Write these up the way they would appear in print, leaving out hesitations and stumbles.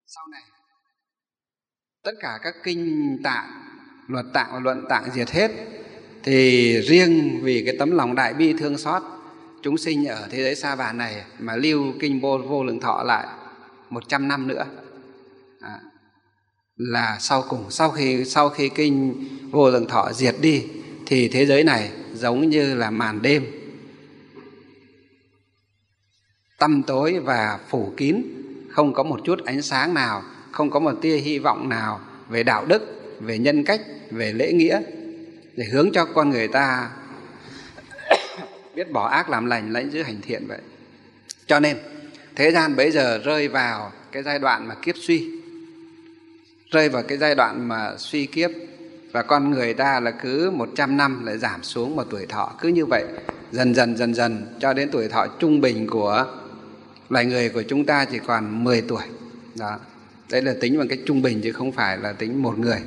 Sau này tất cả các kinh tạng, luật tạng và luận tạng diệt hết, thì riêng vì cái tấm lòng đại bi thương xót chúng sinh ở thế giới sa bàn này mà lưu kinh Vô Lượng Thọ lại 100 năm nữa. Là sau cùng, sau khi kinh Vô Lượng Thọ diệt đi thì thế giới này giống như là màn đêm tăm tối và phủ kín, không có một chút ánh sáng nào, không có một tia hy vọng nào về đạo đức, về nhân cách, về lễ nghĩa, để hướng cho con người ta biết bỏ ác làm lành, lãnh giữ hành thiện vậy. Cho nên thế gian bấy giờ rơi vào cái giai đoạn mà kiếp suy, rơi vào cái giai đoạn mà suy kiếp, và con người ta là cứ 100 năm lại giảm xuống một tuổi thọ, cứ như vậy dần dần cho đến tuổi thọ trung bình của loài người của chúng ta chỉ còn 10 tuổi. Đó. Đấy là tính bằng cái trung bình chứ không phải là tính một người.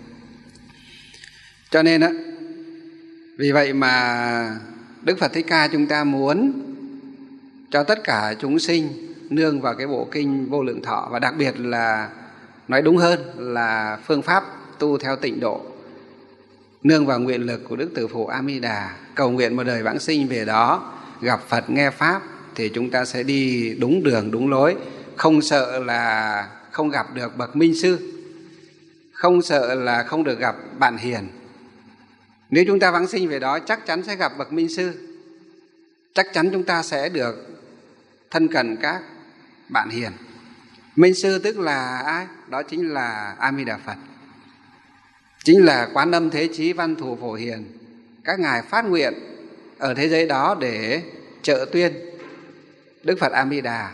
Cho nên á, vì vậy mà Đức Phật Thích Ca chúng ta muốn cho tất cả chúng sinh nương vào cái bộ kinh Vô Lượng Thọ, và đặc biệt là nói đúng hơn là phương pháp tu theo tịnh độ, nương vào nguyện lực của Đức Từ Phụ A Di Đà, cầu nguyện một đời vãng sinh về đó gặp Phật nghe pháp, thì chúng ta sẽ đi đúng đường đúng lối, không sợ là không gặp được bậc minh sư, không sợ là không được gặp bạn hiền. Nếu chúng ta vãng sinh về đó chắc chắn sẽ gặp bậc minh sư, chắc chắn chúng ta sẽ được thân cận các bạn hiền. Minh sư tức là ai? Đó chính là A Di Đà Phật, chính là Quán Âm Thế Chí Văn Thù Phổ Hiền. Các ngài phát nguyện ở thế giới đó để trợ tuyên Đức Phật A Di Đà,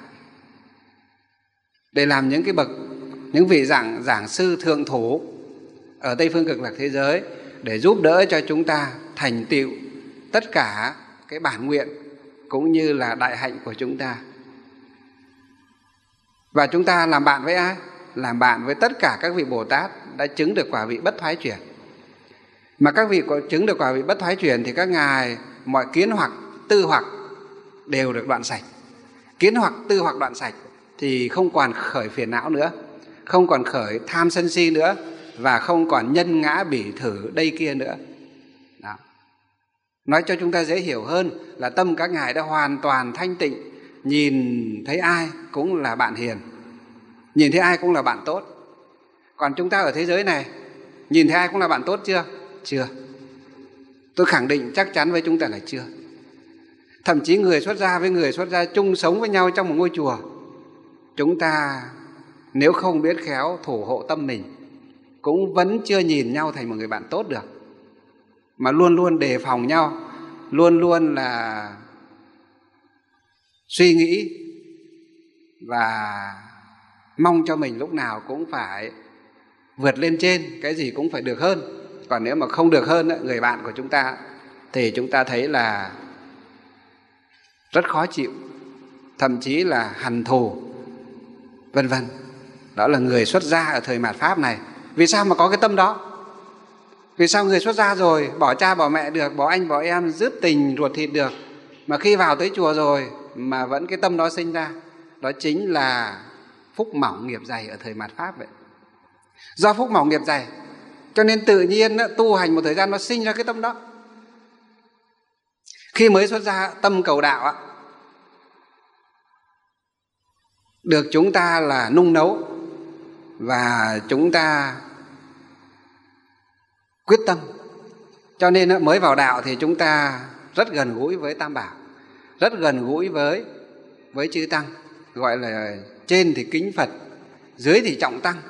để làm những vị giảng sư thượng thủ ở Tây Phương Cực Lạc thế giới, để giúp đỡ cho chúng ta thành tựu tất cả cái bản nguyện cũng như là đại hạnh của chúng ta. Và chúng ta làm bạn với ai? Làm bạn với tất cả các vị Bồ Tát đã chứng được quả vị bất thoái chuyển. Mà các vị có chứng được quả vị bất thoái chuyển thì các ngài mọi kiến hoặc, tư hoặc đều được đoạn sạch. Kiến hoặc, tư hoặc đoạn sạch thì không còn khởi phiền não nữa, không còn khởi tham sân si nữa, và không còn nhân ngã bỉ thử đây kia nữa. Đó. Nói cho chúng ta dễ hiểu hơn là tâm các ngài đã hoàn toàn thanh tịnh, nhìn thấy ai cũng là bạn hiền, nhìn thấy ai cũng là bạn tốt. Còn chúng ta ở thế giới này nhìn thấy ai cũng là bạn tốt chưa? Chưa. Tôi khẳng định chắc chắn với chúng ta là chưa. Thậm chí người xuất gia với người xuất gia chung sống với nhau trong một ngôi chùa, chúng ta nếu không biết khéo thủ hộ tâm mình cũng vẫn chưa nhìn nhau thành một người bạn tốt được, mà luôn luôn đề phòng nhau, luôn luôn là suy nghĩ và mong cho mình lúc nào cũng phải vượt lên trên, cái gì cũng phải được hơn. Còn nếu mà không được hơn người bạn của chúng ta thì chúng ta thấy là rất khó chịu, thậm chí là hằn thù, vân vân. Đó là người xuất gia ở thời mạt Pháp này. Vì sao mà có cái tâm đó? Vì sao người xuất gia rồi bỏ cha bỏ mẹ được, bỏ anh bỏ em, dứt tình ruột thịt được, mà khi vào tới chùa rồi mà vẫn cái tâm đó sinh ra? Đó chính là phúc mỏng nghiệp dày ở thời mạt Pháp vậy. Do phúc mỏng nghiệp dày cho nên tự nhiên tu hành một thời gian nó sinh ra cái tâm đó. Khi mới xuất gia tâm cầu đạo được chúng ta là nung nấu, và chúng ta quyết tâm, cho nên mới vào đạo thì chúng ta rất gần gũi với Tam Bảo, rất gần gũi với chư Tăng, gọi là trên thì kính Phật, dưới thì trọng Tăng,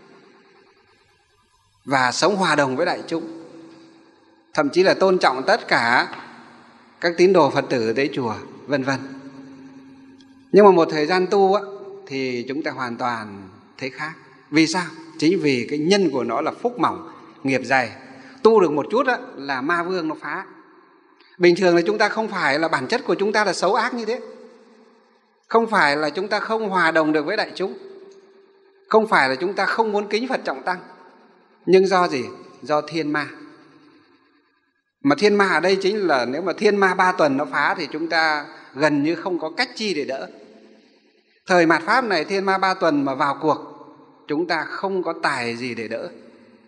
và sống hòa đồng với đại chúng, thậm chí là tôn trọng tất cả các tín đồ Phật tử tới chùa, vân vân. Nhưng mà một thời gian tu thì chúng ta hoàn toàn thấy khác. Vì sao? Chính vì cái nhân của nó là phúc mỏng, nghiệp dày. Tu được một chút là ma vương nó phá. Bình thường là chúng ta không phải là bản chất của chúng ta là xấu ác như thế, không phải là chúng ta không hòa đồng được với đại chúng, không phải là chúng ta không muốn kính Phật trọng Tăng. Nhưng do gì? Do thiên ma. Mà thiên ma ở đây chính là nếu mà thiên ma 3 tuần nó phá thì chúng ta gần như không có cách chi để đỡ. Thời mạt Pháp này thiên ma 3 tuần mà vào cuộc chúng ta không có tài gì để đỡ.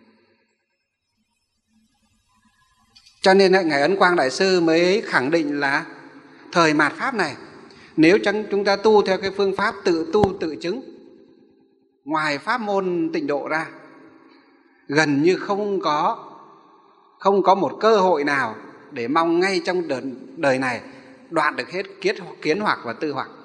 Cho nên Ngài Ấn Quang Đại Sư mới khẳng định là thời mạt Pháp này, nếu chúng ta tu theo cái phương pháp tự tu tự chứng, ngoài pháp môn tịnh độ ra, gần như không có một cơ hội nào để mong ngay trong đời này đoạn được hết kiến hoặc và tư hoặc.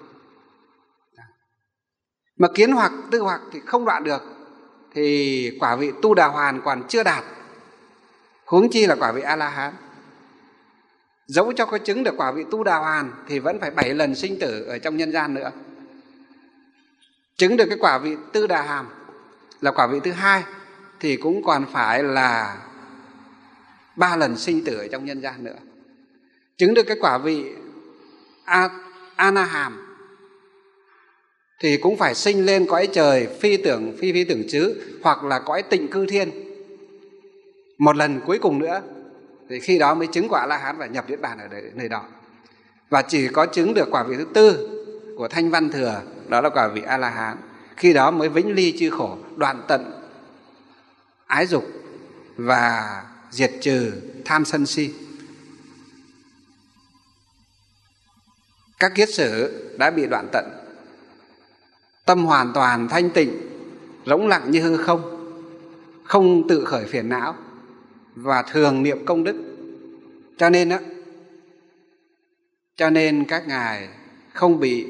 Mà kiến hoặc, tư hoặc thì không đoạn được thì quả vị Tu Đà Hoàn còn chưa đạt, huống chi là quả vị A-la-hán. Dẫu cho có chứng được quả vị Tu Đà Hoàn thì vẫn phải 7 lần sinh tử ở trong nhân gian nữa. Chứng được cái quả vị Tư Đà Hàm là quả vị thứ hai thì cũng còn phải là 3 lần sinh tử ở trong nhân gian nữa. Chứng được cái quả vị A-na Hàm thì cũng phải sinh lên cõi trời phi tưởng chứ, hoặc là cõi tịnh cư thiên một lần cuối cùng nữa, thì khi đó mới chứng quả A-la-hán và nhập niết bàn ở nơi đó. Và chỉ có chứng được quả vị thứ tư của Thanh Văn Thừa, đó là quả vị A-la-hán, khi đó mới vĩnh ly chư khổ, đoạn tận ái dục và diệt trừ tham sân si. Các kiết sử đã bị đoạn tận, tâm hoàn toàn thanh tịnh, rỗng lặng như hư không, không tự khởi phiền não và thường niệm công đức. Cho nên các ngài không bị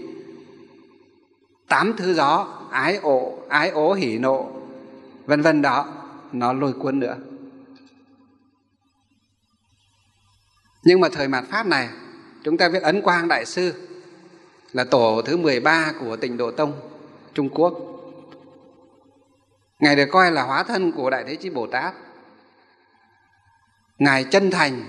8 thứ gió ái ố hỉ nộ vân vân đó nó lôi cuốn nữa. Nhưng mà thời mạt Pháp này, chúng ta biết Ấn Quang Đại Sư là tổ thứ 13 của Tịnh Độ Tông Trung Quốc. Ngài được coi là hóa thân của Đại Thế Chí Bồ Tát. Ngài chân thành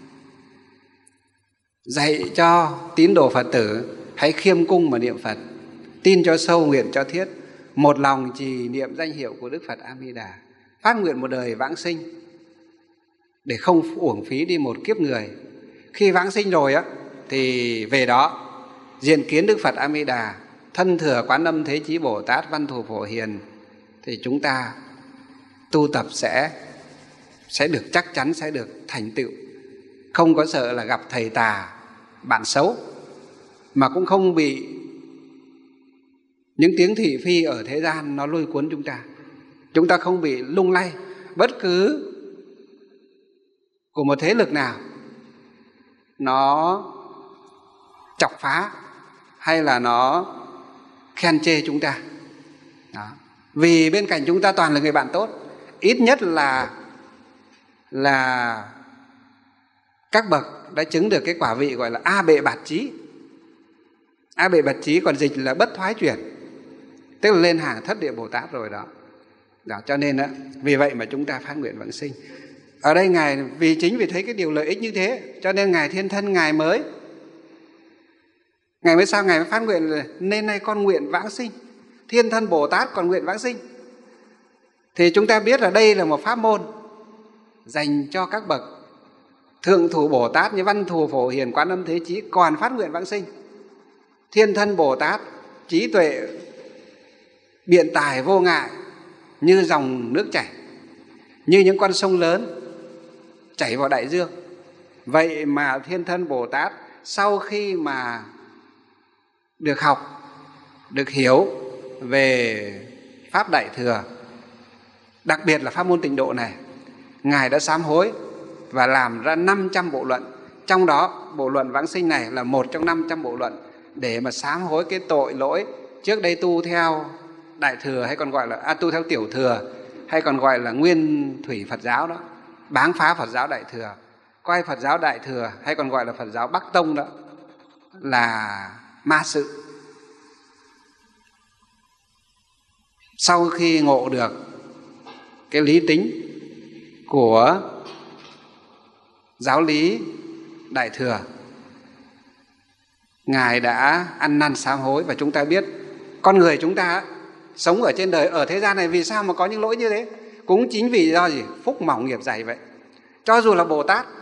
dạy cho tín đồ Phật tử hãy khiêm cung mà niệm Phật, tin cho sâu, nguyện cho thiết, một lòng trì niệm danh hiệu của Đức Phật A Di Đà, phát nguyện một đời vãng sinh để không uổng phí đi một kiếp người. Khi vãng sinh rồi thì về đó diện kiến Đức Phật A Di Đà, thân thừa Quán Âm Thế Chí Bồ Tát, Văn Thù Phổ Hiền, thì chúng ta tu tập sẽ được, chắc chắn sẽ được thành tựu. Không có sợ là gặp thầy tà, bạn xấu, mà cũng không bị những tiếng thị phi ở thế gian nó lôi cuốn chúng ta. Chúng ta không bị lung lay bất cứ của một thế lực nào nó chọc phá hay là nó khen chê chúng ta. Đó. Vì bên cạnh chúng ta toàn là người bạn tốt, ít nhất là các bậc đã chứng được cái quả vị gọi là A Bệ Bạt Chí. A Bệ Bạt Chí còn dịch là bất thoái chuyển, tức là lên hàng thất địa Bồ Tát rồi đó. Cho nên vì vậy mà chúng ta phát nguyện vãng sinh. Ở đây Ngài chính vì thấy cái điều lợi ích như thế, cho nên Ngài Thiên Thân Ngài mới sao Ngài mới phát nguyện là nên nay con nguyện vãng sinh. Thiên Thân Bồ Tát còn nguyện vãng sinh, thì chúng ta biết là đây là một pháp môn dành cho các bậc thượng thủ Bồ Tát như Văn Thù Phổ Hiền, Quán Âm Thế Chí còn phát nguyện vãng sinh. Thiên Thân Bồ Tát trí tuệ biện tài vô ngại như dòng nước chảy, như những con sông lớn chảy vào đại dương. Vậy mà Thiên Thân Bồ Tát sau khi mà được học, được hiểu về Pháp Đại Thừa, đặc biệt là pháp môn tịnh độ này, Ngài đã sám hối và làm ra 500 bộ luận. Trong đó bộ luận vãng sinh này là một trong 500 bộ luận để mà sám hối cái tội lỗi trước đây tu theo Đại Thừa, hay còn gọi là tu theo Tiểu Thừa, hay còn gọi là Nguyên Thủy Phật giáo đó, báng phá Phật giáo Đại Thừa, coi Phật giáo Đại Thừa hay còn gọi là Phật giáo Bắc Tông đó là ma sự. Sau khi ngộ được cái lý tính của giáo lý Đại Thừa, Ngài đã ăn năn sám hối. Và chúng ta biết con người chúng ta sống ở trên đời, ở thế gian này, vì sao mà có những lỗi như thế? Cũng chính vì do gì? Phúc mỏng nghiệp dày vậy. Cho dù là Bồ Tát,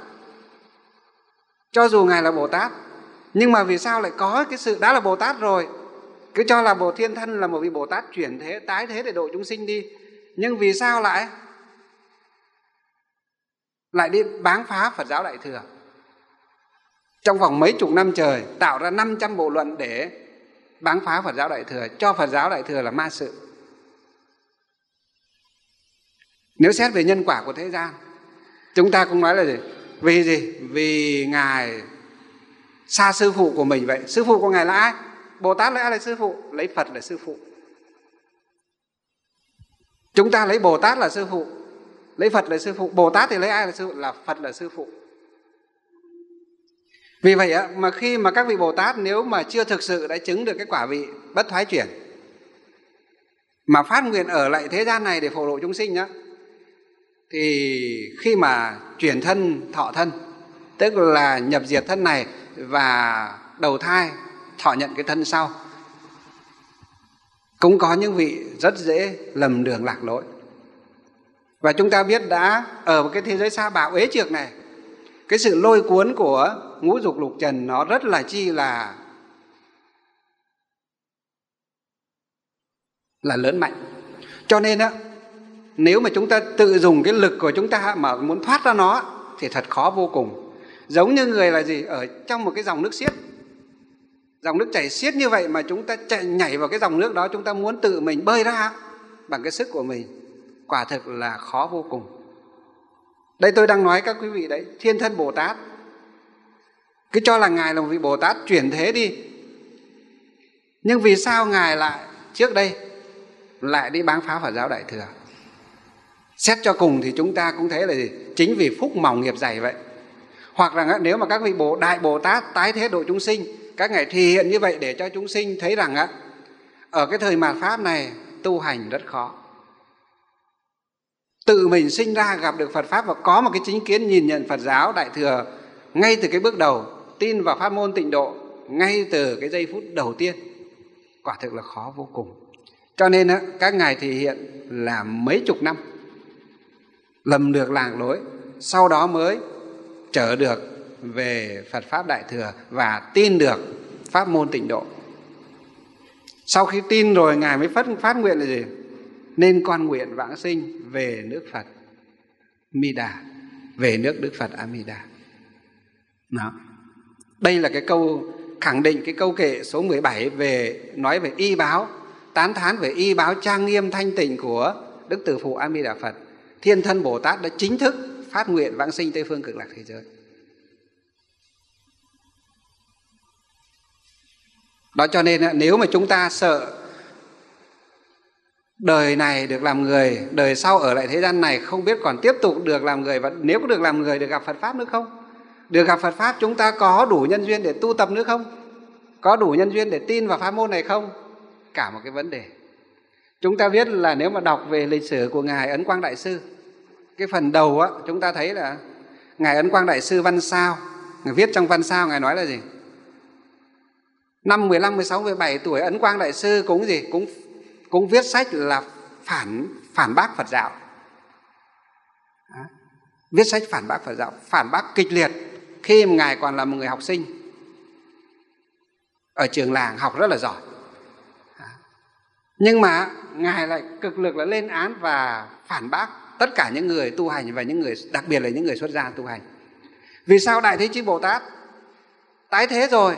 cho dù Ngài là Bồ Tát, nhưng mà vì sao lại có cái sự đã là Bồ Tát rồi cứ cho là Bồ Thiên Thân là một vị Bồ Tát chuyển thế, tái thế để độ chúng sinh đi. Nhưng vì sao lại đi báng phá Phật giáo Đại Thừa? Trong vòng mấy chục năm trời tạo ra 500 bộ luận để báng phá Phật giáo Đại Thừa, cho Phật giáo Đại Thừa là ma sự. Nếu xét về nhân quả của thế gian, chúng ta cũng nói là gì? Vì gì? Vì Ngài xa sư phụ của mình vậy. Sư phụ của Ngài là ai? Bồ Tát lấy ai là sư phụ? Lấy Phật là sư phụ. Chúng ta lấy Bồ Tát là sư phụ, lấy Phật là sư phụ. Bồ Tát thì lấy ai là sư phụ? Là Phật là sư phụ. Vì vậy mà khi mà các vị Bồ Tát nếu mà chưa thực sự đã chứng được cái quả vị bất thoái chuyển, mà phát nguyện ở lại thế gian này để phổ độ chúng sinh nhá, thì khi mà chuyển thân thọ thân, tức là nhập diệt thân này và đầu thai thọ nhận cái thân sau, cũng có những vị rất dễ lầm đường lạc lối. Và chúng ta biết đã ở một cái thế giới sa bạo uế trược này, cái sự lôi cuốn của ngũ dục lục trần nó rất là chi là lớn mạnh. Cho nên nếu mà chúng ta tự dùng cái lực của chúng ta mà muốn thoát ra nó thì thật khó vô cùng. Giống như người là gì? Ở trong một cái dòng nước xiết, dòng nước chảy xiết như vậy mà chúng ta nhảy vào cái dòng nước đó, chúng ta muốn tự mình bơi ra bằng cái sức của mình, quả thực là khó vô cùng. Đây tôi đang nói các quý vị đấy, Thiên Thân Bồ Tát cứ cho là Ngài là một vị Bồ Tát chuyển thế đi, nhưng vì sao Ngài lại trước đây lại đi báng phá Phật giáo Đại Thừa? Xét cho cùng thì chúng ta cũng thấy là gì? Chính vì phúc mỏng nghiệp dày vậy. Hoặc là nếu mà các vị Đại Bồ Tát tái thế độ chúng sinh, các ngài thể hiện như vậy để cho chúng sinh thấy rằng ở cái thời mạt Pháp này tu hành rất khó. Tự mình sinh ra gặp được Phật Pháp và có một cái chính kiến nhìn nhận Phật giáo Đại Thừa ngay từ cái bước đầu, tin vào pháp môn tịnh độ ngay từ cái giây phút đầu tiên, quả thực là khó vô cùng. Cho nên các ngài thể hiện là mấy chục năm lầm được lạc lối, sau đó mới trở được về Phật Pháp Đại Thừa và tin được pháp môn tịnh độ. Sau khi tin rồi ngài mới phát nguyện là gì? Nên con nguyện vãng sinh về nước Phật Mi Đà, về nước Đức Phật A Di Đà. Đó. Đây là cái câu khẳng định cái câu kệ số 17 về nói về y báo, tán thán về y báo trang nghiêm thanh tịnh của Đức Từ Phụ A Di Đà Phật. Thiên Thân Bồ Tát đã chính thức phát nguyện vãng sinh Tây phương Cực Lạc thế giới. Đó, cho nên nếu mà chúng ta sợ đời này được làm người, đời sau ở lại thế gian này không biết còn tiếp tục được làm người, và nếu có được làm người được gặp Phật Pháp nữa không? Được gặp Phật Pháp chúng ta có đủ nhân duyên để tu tập nữa không? Có đủ nhân duyên để tin vào pháp môn này không? Cả một cái vấn đề. Chúng ta biết là nếu mà đọc về lịch sử của Ngài Ấn Quang Đại Sư, cái phần đầu chúng ta thấy là Ngài Ấn Quang Đại Sư văn sao, Ngài viết trong văn sao Ngài nói là gì? Năm 15, 16, 17 tuổi Ấn Quang Đại Sư cũng gì? Cũng viết sách là phản bác Phật giáo. Đó. Viết sách phản bác Phật giáo, phản bác kịch liệt khi mà Ngài còn là một người học sinh ở trường làng, học rất là giỏi. Đó. Nhưng mà Ngài lại cực lực là lên án và phản bác tất cả những người tu hành và những người, đặc biệt là những người xuất gia tu hành. Vì sao Đại Thế Chí Bồ Tát tái thế rồi,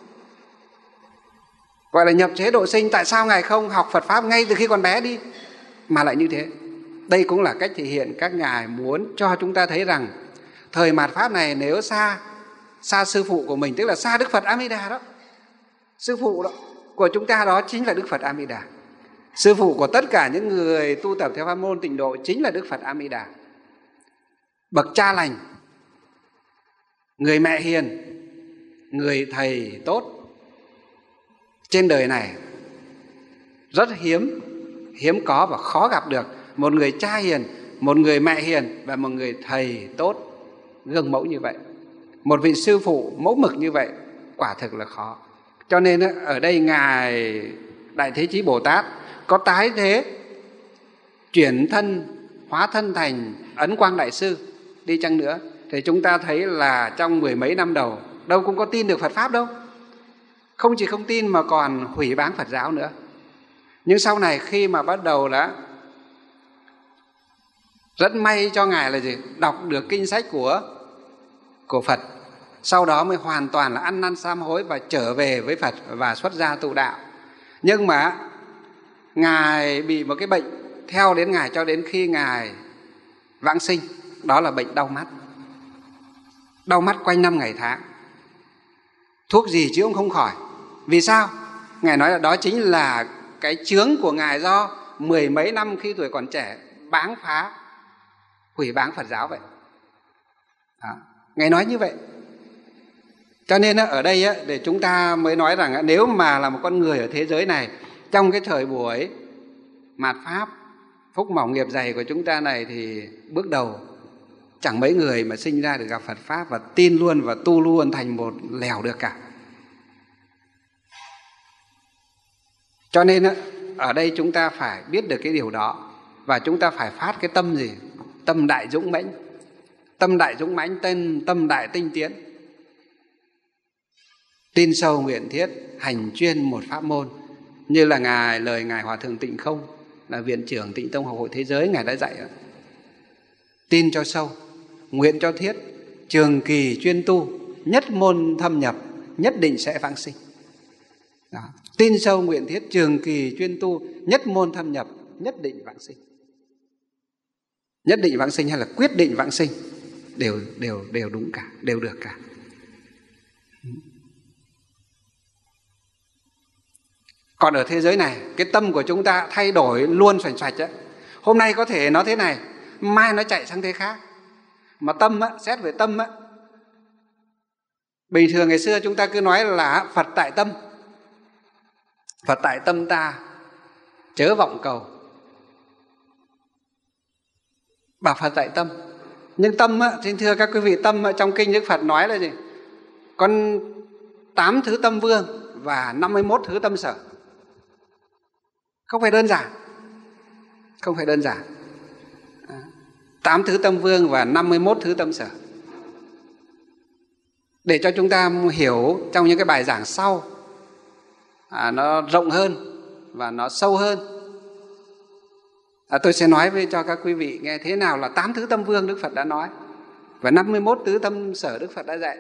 gọi là nhập chế độ sinh, tại sao Ngài không học Phật Pháp ngay từ khi còn bé đi mà lại như thế? Đây cũng là cách thể hiện các ngài muốn cho chúng ta thấy rằng thời mạt Pháp này nếu xa sư phụ của mình, tức là xa Đức Phật A Di Đà đó, sư phụ đó của chúng ta đó chính là Đức Phật A Di Đà. Sư phụ của tất cả những người tu tập theo pháp môn tịnh độ chính là Đức Phật A Di Đà. Bậc cha lành, người mẹ hiền, người thầy tốt trên đời này rất hiếm có và khó gặp được một người cha hiền, một người mẹ hiền và một người thầy tốt gương mẫu như vậy. Một vị sư phụ mẫu mực như vậy quả thực là khó. Cho nên ở đây Ngài Đại Thế Chí Bồ Tát có tái thế, chuyển thân, hóa thân thành Ấn Quang Đại Sư đi chăng nữa, thì chúng ta thấy là trong 10 mấy năm đầu đâu cũng có tin được Phật Pháp đâu. Không chỉ không tin mà còn hủy báng Phật giáo nữa. Nhưng sau này khi mà bắt đầu đã rất may cho Ngài là gì? Đọc được kinh sách của Phật, sau đó mới hoàn toàn là ăn năn sám hối và trở về với Phật và xuất gia tu đạo. Nhưng mà Ngài bị một cái bệnh theo đến Ngài cho đến khi Ngài vãng sinh, đó là bệnh đau mắt. Đau mắt quanh năm ngày tháng, thuốc gì chứ cũng không khỏi. Vì sao? Ngài nói là đó chính là cái chướng của Ngài do mười mấy năm khi tuổi còn trẻ báng phá, hủy báng Phật giáo vậy. Đó. Ngài nói như vậy. Cho nên ở đây để chúng ta mới nói rằng nếu mà là một con người ở thế giới này, trong cái thời buổi mạt Pháp, phúc mỏng nghiệp dày của chúng ta này, thì bước đầu chẳng mấy người mà sinh ra được gặp Phật Pháp và tin luôn và tu luôn thành một lèo được cả. Cho nên ở đây chúng ta phải biết được cái điều đó, và chúng ta phải phát cái tâm gì? Tâm đại dũng mãnh. Tâm đại dũng mãnh tên tâm đại tinh tiến. Tin sâu nguyện thiết, hành chuyên một pháp môn. Như là lời Ngài Hòa Thượng Tịnh Không, là Viện trưởng Tịnh Tông Học hội Thế giới, Ngài đã dạy. Tin cho sâu, nguyện cho thiết, trường kỳ chuyên tu, nhất môn thâm nhập, nhất định sẽ vãng sinh. Đó. Tin sâu nguyện thiết, trường kỳ chuyên tu, nhất môn thâm nhập, nhất định vãng sinh. Nhất định vãng sinh hay là quyết định vãng sinh đều đúng cả, đều được cả. Còn ở thế giới này, cái tâm của chúng ta thay đổi luôn xoành xoạch ấy. Hôm nay có thể nó thế này, mai nó chạy sang thế khác. Mà tâm xét về tâm bình thường ngày xưa chúng ta cứ nói là Phật tại tâm. Phật tại tâm ta, chớ vọng cầu. Bảo Phật tại tâm. Nhưng tâm xin thưa các quý vị, tâm trong kinh Đức Phật nói là gì? Có 8 thứ tâm vương và 51 thứ tâm sở. Không phải đơn giản. Không phải đơn giản. 8 thứ tâm vương và 51 thứ tâm sở. Để cho chúng ta hiểu trong những cái bài giảng sau, nó rộng hơn và nó sâu hơn. Tôi sẽ nói cho các quý vị nghe thế nào là 8 thứ tâm vương Đức Phật đã nói và 51 thứ tâm sở Đức Phật đã dạy.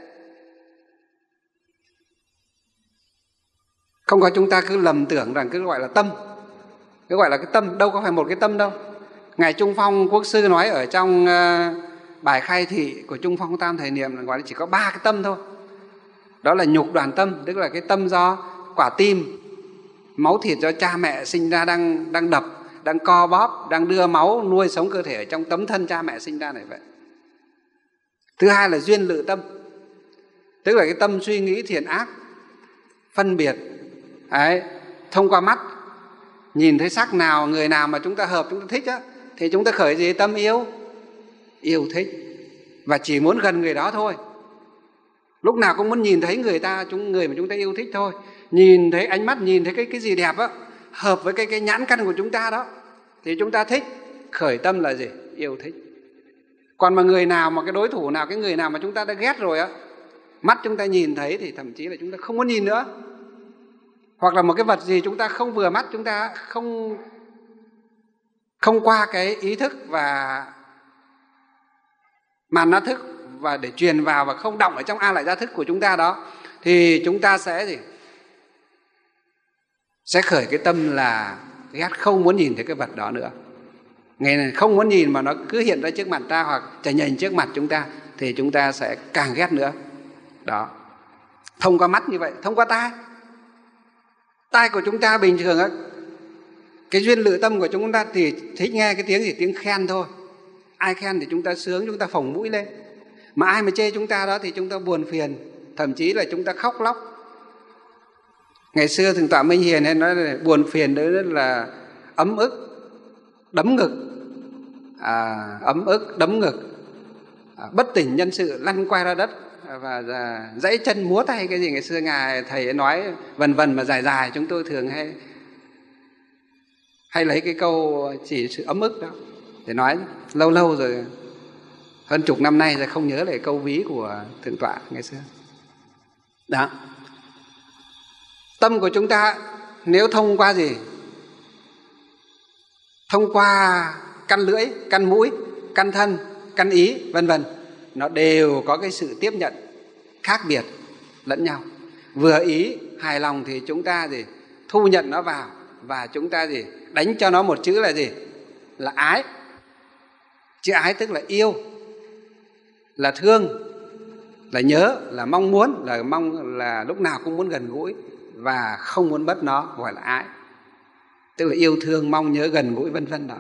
Không có chúng ta cứ lầm tưởng rằng cứ gọi là tâm, cứ gọi là cái tâm, đâu có phải một cái tâm đâu. Ngài Trung Phong Quốc sư nói ở trong bài khai thị của Trung Phong Tam Thời Niệm là gọi là chỉ có 3 cái tâm thôi. Đó là nhục đoàn tâm, tức là cái tâm do quả tim, máu thịt do cha mẹ sinh ra đang đập, đang co bóp, đang đưa máu nuôi sống cơ thể ở trong tấm thân cha mẹ sinh ra này vậy. Thứ hai là duyên lự tâm, tức là cái tâm suy nghĩ thiện ác, phân biệt. Đấy, thông qua mắt, nhìn thấy sắc nào, người nào mà chúng ta hợp, chúng ta thích thì chúng ta khởi gì? Tâm yêu thích, và chỉ muốn gần người đó thôi. Lúc nào cũng muốn nhìn thấy người mà chúng ta yêu thích thôi. Nhìn thấy ánh mắt, nhìn thấy cái gì đẹp hợp với cái nhãn căn của chúng ta đó thì chúng ta thích, khởi tâm là gì? Yêu thích. Còn mà người nào mà cái đối thủ nào, cái người nào mà chúng ta đã ghét rồi mắt chúng ta nhìn thấy thì thậm chí là chúng ta không muốn nhìn nữa. Hoặc là một cái vật gì chúng ta không vừa mắt, chúng ta không qua cái ý thức và màn na thức và để truyền vào và không động ở trong a lại gia thức của chúng ta đó, thì chúng ta sẽ gì? Sẽ khởi cái tâm là ghét, không muốn nhìn thấy cái vật đó nữa. Ngày này không muốn nhìn mà nó cứ hiện ra trước mặt ta hoặc chảy nhành trước mặt chúng ta thì chúng ta sẽ càng ghét nữa. Đó. Thông qua mắt như vậy, thông qua tai. Tai của chúng ta bình thường cái duyên lự tâm của chúng ta thì thích nghe cái tiếng gì? Tiếng khen thôi. Ai khen thì chúng ta sướng, chúng ta phồng mũi lên. Mà ai mà chê chúng ta đó thì chúng ta buồn phiền, thậm chí là chúng ta khóc lóc. Ngày xưa Thượng tọa Minh Hiền hay nói là buồn phiền đó là ấm ức, đấm ngực, ấm ức, đấm ngực, bất tỉnh nhân sự, lăn quay ra đất và dãy chân múa tay cái gì. Ngày xưa Ngài Thầy nói vần vần mà dài dài, chúng tôi thường hay lấy cái câu chỉ sự ấm ức đó để nói. Lâu lâu rồi, hơn chục năm nay rồi không nhớ lại câu ví của Thượng tọa ngày xưa. Đó. Tâm của chúng ta nếu thông qua gì? Thông qua căn lưỡi, căn mũi, căn thân, căn ý, vân vân, nó đều có cái sự tiếp nhận khác biệt lẫn nhau. Vừa ý hài lòng thì chúng ta gì? Thu nhận nó vào, và chúng ta gì? Đánh cho nó một chữ là gì? Là ái. Chữ ái tức là yêu, là thương, là nhớ, là mong muốn, là lúc nào cũng muốn gần gũi và không muốn mất nó, gọi là ái. Tức là yêu thương, mong nhớ, gần gũi, vân vân đó.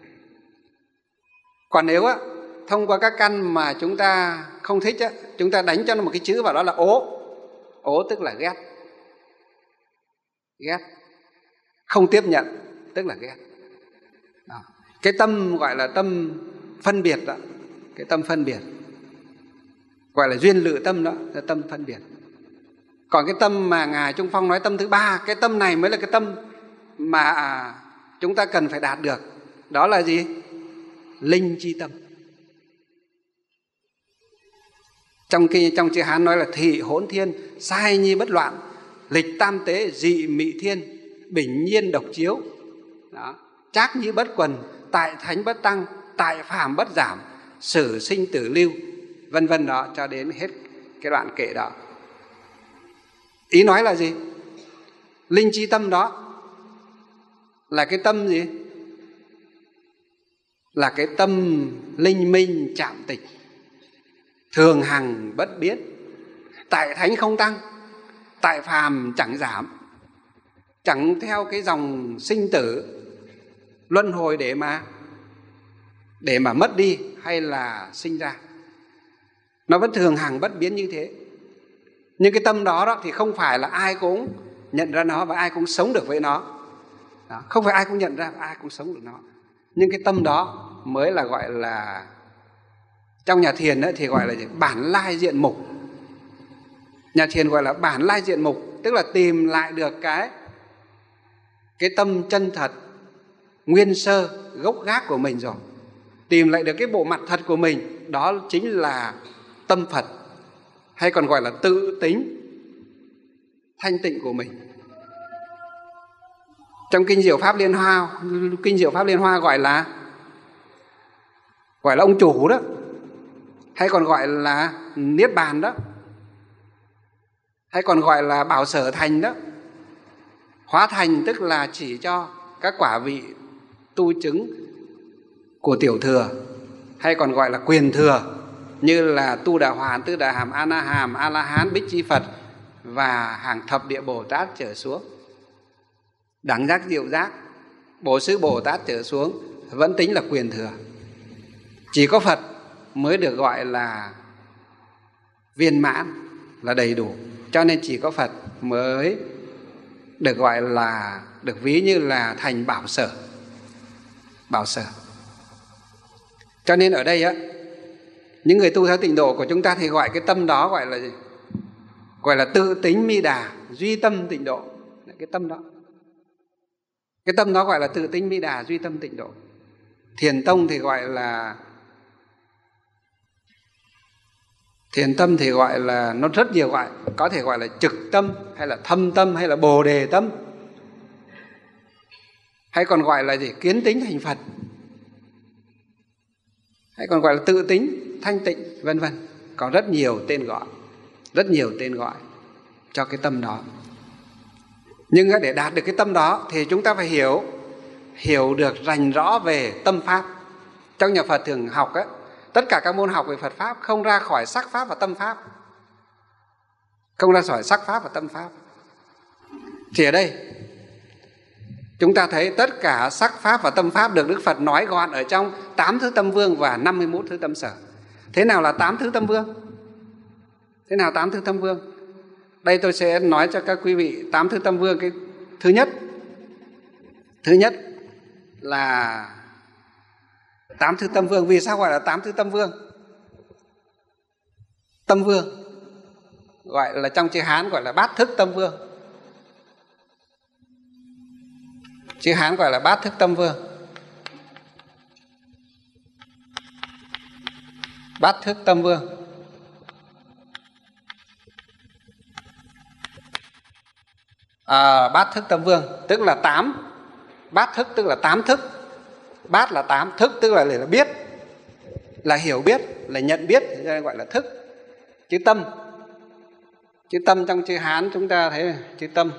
Còn nếu thông qua các căn mà chúng ta không thích, chúng ta đánh cho nó một cái chữ vào, đó là ố. Ố tức là ghét. Ghét, không tiếp nhận tức là ghét đó. Cái tâm gọi là tâm phân biệt đó. Cái tâm phân biệt gọi là duyên lự tâm đó, là tâm phân biệt. Còn cái tâm mà Ngài Trung Phong nói tâm thứ ba, cái tâm này mới là cái tâm mà chúng ta cần phải đạt được. Đó là gì? Linh chi tâm. Trong chữ Hán nói là thị hỗn thiên, sai nhi bất loạn, lịch tam tế, dị mị thiên, bình nhiên độc chiếu đó. Trác nhĩ bất quần, tại thánh bất tăng, tại phàm bất giảm, sử sinh tử lưu, vân vân đó, cho đến hết cái đoạn kệ đó. Ý nói là gì? Linh chi tâm đó là cái tâm gì? Là cái tâm linh minh chạm tịch, thường hằng bất biến, tại thánh không tăng, tại phàm chẳng giảm, chẳng theo cái dòng sinh tử luân hồi để mà mất đi hay là sinh ra. Nó vẫn thường hằng bất biến như thế. Nhưng cái tâm đó thì không phải là ai cũng nhận ra nó và ai cũng sống được với nó đó. Không phải ai cũng nhận ra và ai cũng sống được nó. Nhưng cái tâm đó mới là gọi là, trong nhà thiền thì gọi là bản lai diện mục. Nhà thiền gọi là bản lai diện mục, tức là tìm lại được cái tâm chân thật, nguyên sơ, gốc gác của mình rồi. Tìm lại được cái bộ mặt thật của mình, đó chính là tâm Phật, hay còn gọi là tự tính thanh tịnh của mình. Trong Kinh Diệu Pháp Liên Hoa gọi là ông chủ đó, hay còn gọi là Niết Bàn đó, hay còn gọi là Bảo Sở Thành đó. Hóa thành tức là chỉ cho các quả vị tu chứng của tiểu thừa, hay còn gọi là quyền thừa, như là Tu Đà Hoàn, Tư Đà Hàm, A Na Hàm, A La Hán, Bích Chi Phật và hàng thập địa Bồ Tát trở xuống. Đẳng giác, diệu giác, Bổ Sư Bồ Tát trở xuống vẫn tính là quyền thừa. Chỉ có Phật mới được gọi là viên mãn, là đầy đủ. Cho nên chỉ có Phật mới được gọi là, được ví như là thành bảo sở. Bảo sở. Cho nên ở đây những người tu theo tịnh độ của chúng ta thì gọi cái tâm đó gọi là gì? Gọi là tự tính mi đà, duy tâm tịnh độ. Cái tâm đó. Cái tâm đó gọi là tự tính mi đà, duy tâm tịnh độ. Thiền tông thì gọi là, thiền tâm thì gọi là, nó rất nhiều gọi, có thể gọi là trực tâm, hay là thâm tâm, hay là bồ đề tâm, hay còn gọi là gì? Kiến tính thành Phật, hay còn gọi là tự tính thanh tịnh, vân vân. Có rất nhiều tên gọi cho cái tâm đó. Nhưng để đạt được cái tâm đó thì chúng ta phải hiểu được rành rõ về tâm pháp. Trong nhà Phật thường học tất cả các môn học về Phật pháp không ra khỏi sắc pháp và tâm pháp. Không ra khỏi sắc pháp và tâm pháp. Thì ở đây chúng ta thấy tất cả sắc pháp và tâm pháp được Đức Phật nói gọn ở trong 8 thứ tâm vương và 51 thứ tâm sở. Thế nào là 8 thứ tâm vương? Thế nào 8 thứ tâm vương? Đây tôi sẽ nói cho các quý vị 8 thứ tâm vương. Cái thứ nhất là 8 thứ tâm vương. Vì sao gọi là 8 thứ tâm vương? Tâm vương gọi là, trong chữ Hán gọi là bát thức tâm vương. Chữ Hán gọi là bát thức tâm vương. Bát thức tâm vương. Bát thức tâm vương tức là 8. Bát thức tức là 8 thức. Bát là 8, thức tức là biết, là hiểu biết, là nhận biết, cho nên gọi là thức. Chữ tâm, chữ tâm trong chữ Hán chúng ta thấy chữ tâm.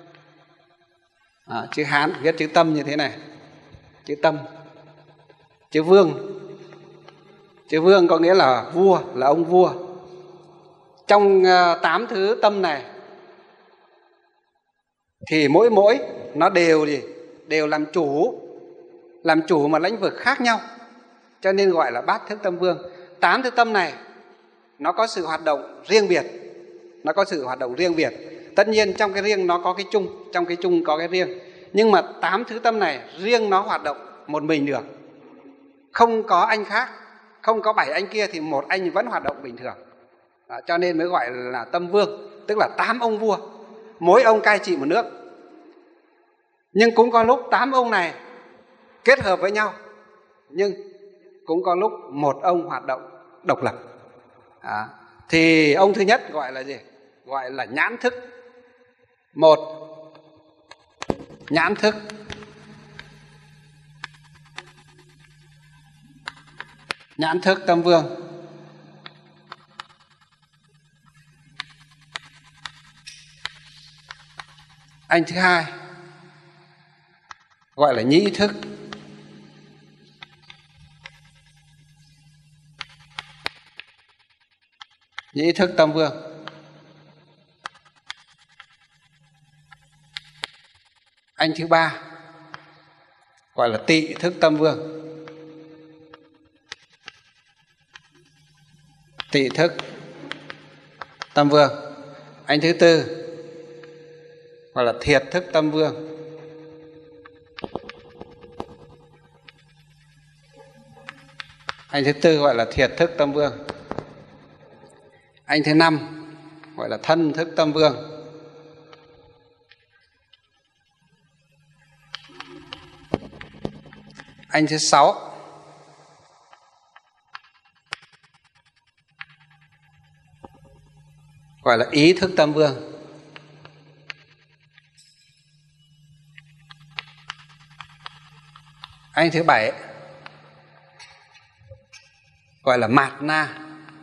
Chữ Hán viết chữ tâm như thế này, chữ tâm. Chữ vương, chữ vương có nghĩa là vua, là ông vua. Trong 8 thứ tâm này thì mỗi nó đều làm chủ một lĩnh vực khác nhau, cho nên gọi là bát thức tâm vương. 8 thứ tâm này nó có sự hoạt động riêng biệt, tất nhiên trong cái riêng nó có cái chung, trong cái chung có cái riêng, nhưng mà 8 thứ tâm này riêng nó hoạt động một mình được, không có anh khác, không có 7 anh kia thì một anh vẫn hoạt động bình thường. Cho nên mới gọi là tâm vương, tức là 8 ông vua, mỗi ông cai trị một nước. Nhưng cũng có lúc 8 ông này kết hợp với nhau, nhưng cũng có lúc một ông hoạt động độc lập. Thì ông thứ nhất gọi là gì? Gọi là nhãn thức. Một, nhãn thức. Nhãn thức tâm vương. Anh thứ hai gọi là nhĩ thức. Nhĩ thức tâm vương. Anh thứ ba gọi là tỵ thức tâm vương. Tỵ thức tâm vương. Anh thứ tư gọi là thiệt thức tâm vương. Anh thứ tư gọi là thiệt thức tâm vương. Anh thứ năm gọi là thân thức tâm vương. Anh thứ sáu gọi là ý thức tâm vương. Anh thứ bảy gọi là mạt na.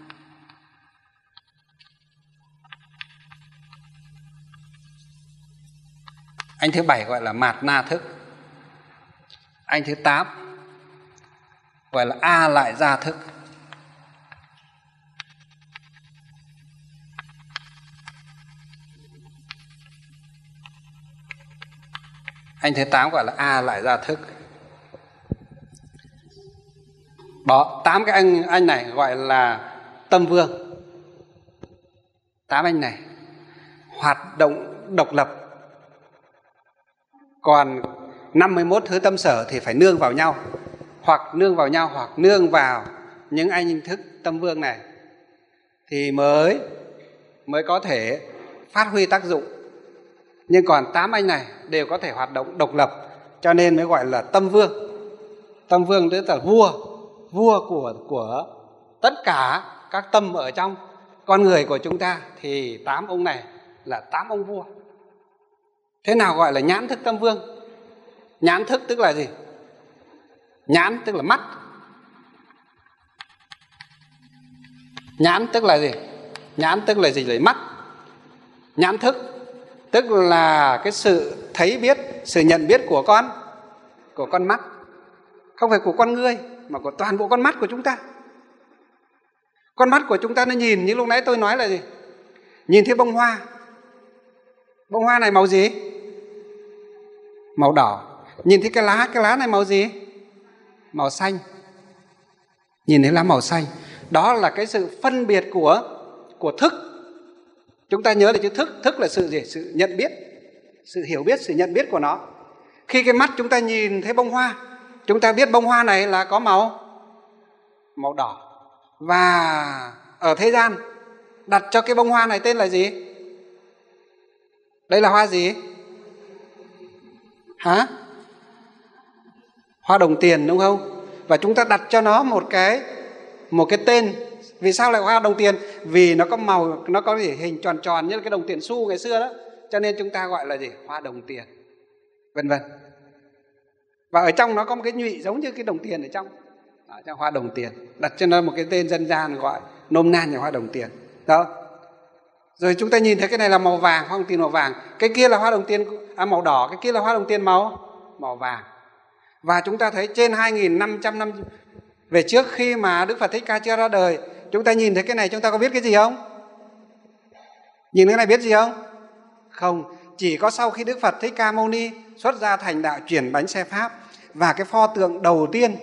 Anh thứ bảy gọi là mạt na thức. Anh thứ 8 gọi là a lại gia thức. Anh thứ 8 gọi là a lại gia thức. Đó, 8 cái anh này gọi là tâm vương. 8 anh này hoạt động độc lập. Còn 51 thứ tâm sở thì phải nương vào nhau, hoặc nương vào những anh thức tâm vương này thì mới có thể phát huy tác dụng. Nhưng còn 8 anh này đều có thể hoạt động độc lập, cho nên mới gọi là tâm vương. Tâm vương tức là vua của tất cả các tâm ở trong con người của chúng ta, thì 8 ông này là 8 ông vua. Thế nào gọi là nhãn thức tâm vương? Nhãn thức tức là gì? Nhãn tức là mắt. Nhãn tức là gì? Nhãn tức là gì? Là mắt. Nhãn thức tức là cái sự thấy biết, sự nhận biết của con mắt. Không phải của con người, mà của toàn bộ con mắt của chúng ta. Con mắt của chúng ta nó nhìn, như lúc nãy tôi nói là gì? Nhìn thấy bông hoa. Bông hoa này màu gì? Màu đỏ. Nhìn thấy cái lá này màu gì? Màu xanh. Nhìn thấy lá màu xanh. Đó là cái sự phân biệt của thức. Chúng ta nhớ là chữ thức. Thức là sự gì? Sự nhận biết, sự hiểu biết, sự nhận biết của nó. Khi cái mắt chúng ta nhìn thấy bông hoa, chúng ta biết bông hoa này là có màu đỏ. Và ở thế gian đặt cho cái bông hoa này tên là gì? Đây là hoa gì? Hả? Hoa đồng tiền, đúng không? Và chúng ta đặt cho nó một cái tên. Vì sao lại hoa đồng tiền? Vì nó có màu, nó có hình tròn tròn như là cái đồng tiền xu ngày xưa đó. cho nên chúng ta gọi là gì? Hoa đồng tiền, vân vân. Và ở trong nó có một cái nhụy giống như cái đồng tiền ở trong hoa đồng tiền, đặt cho nó một cái tên dân gian gọi nôm nan là hoa đồng tiền đó. Rồi chúng ta nhìn thấy cái này là màu vàng, hoa đồng tiền màu vàng, cái kia là hoa đồng tiền màu đỏ, cái kia là hoa đồng tiền màu vàng. Và chúng ta thấy trên 2.500 năm về trước, khi mà Đức Phật Thích Ca chưa ra đời, chúng ta nhìn thấy cái này, chúng ta có biết cái gì không? Nhìn cái này biết gì không? Không, chỉ có sau khi Đức Phật Thích Ca Mâu Ni xuất gia thành đạo chuyển bánh xe Pháp, và cái pho tượng đầu tiên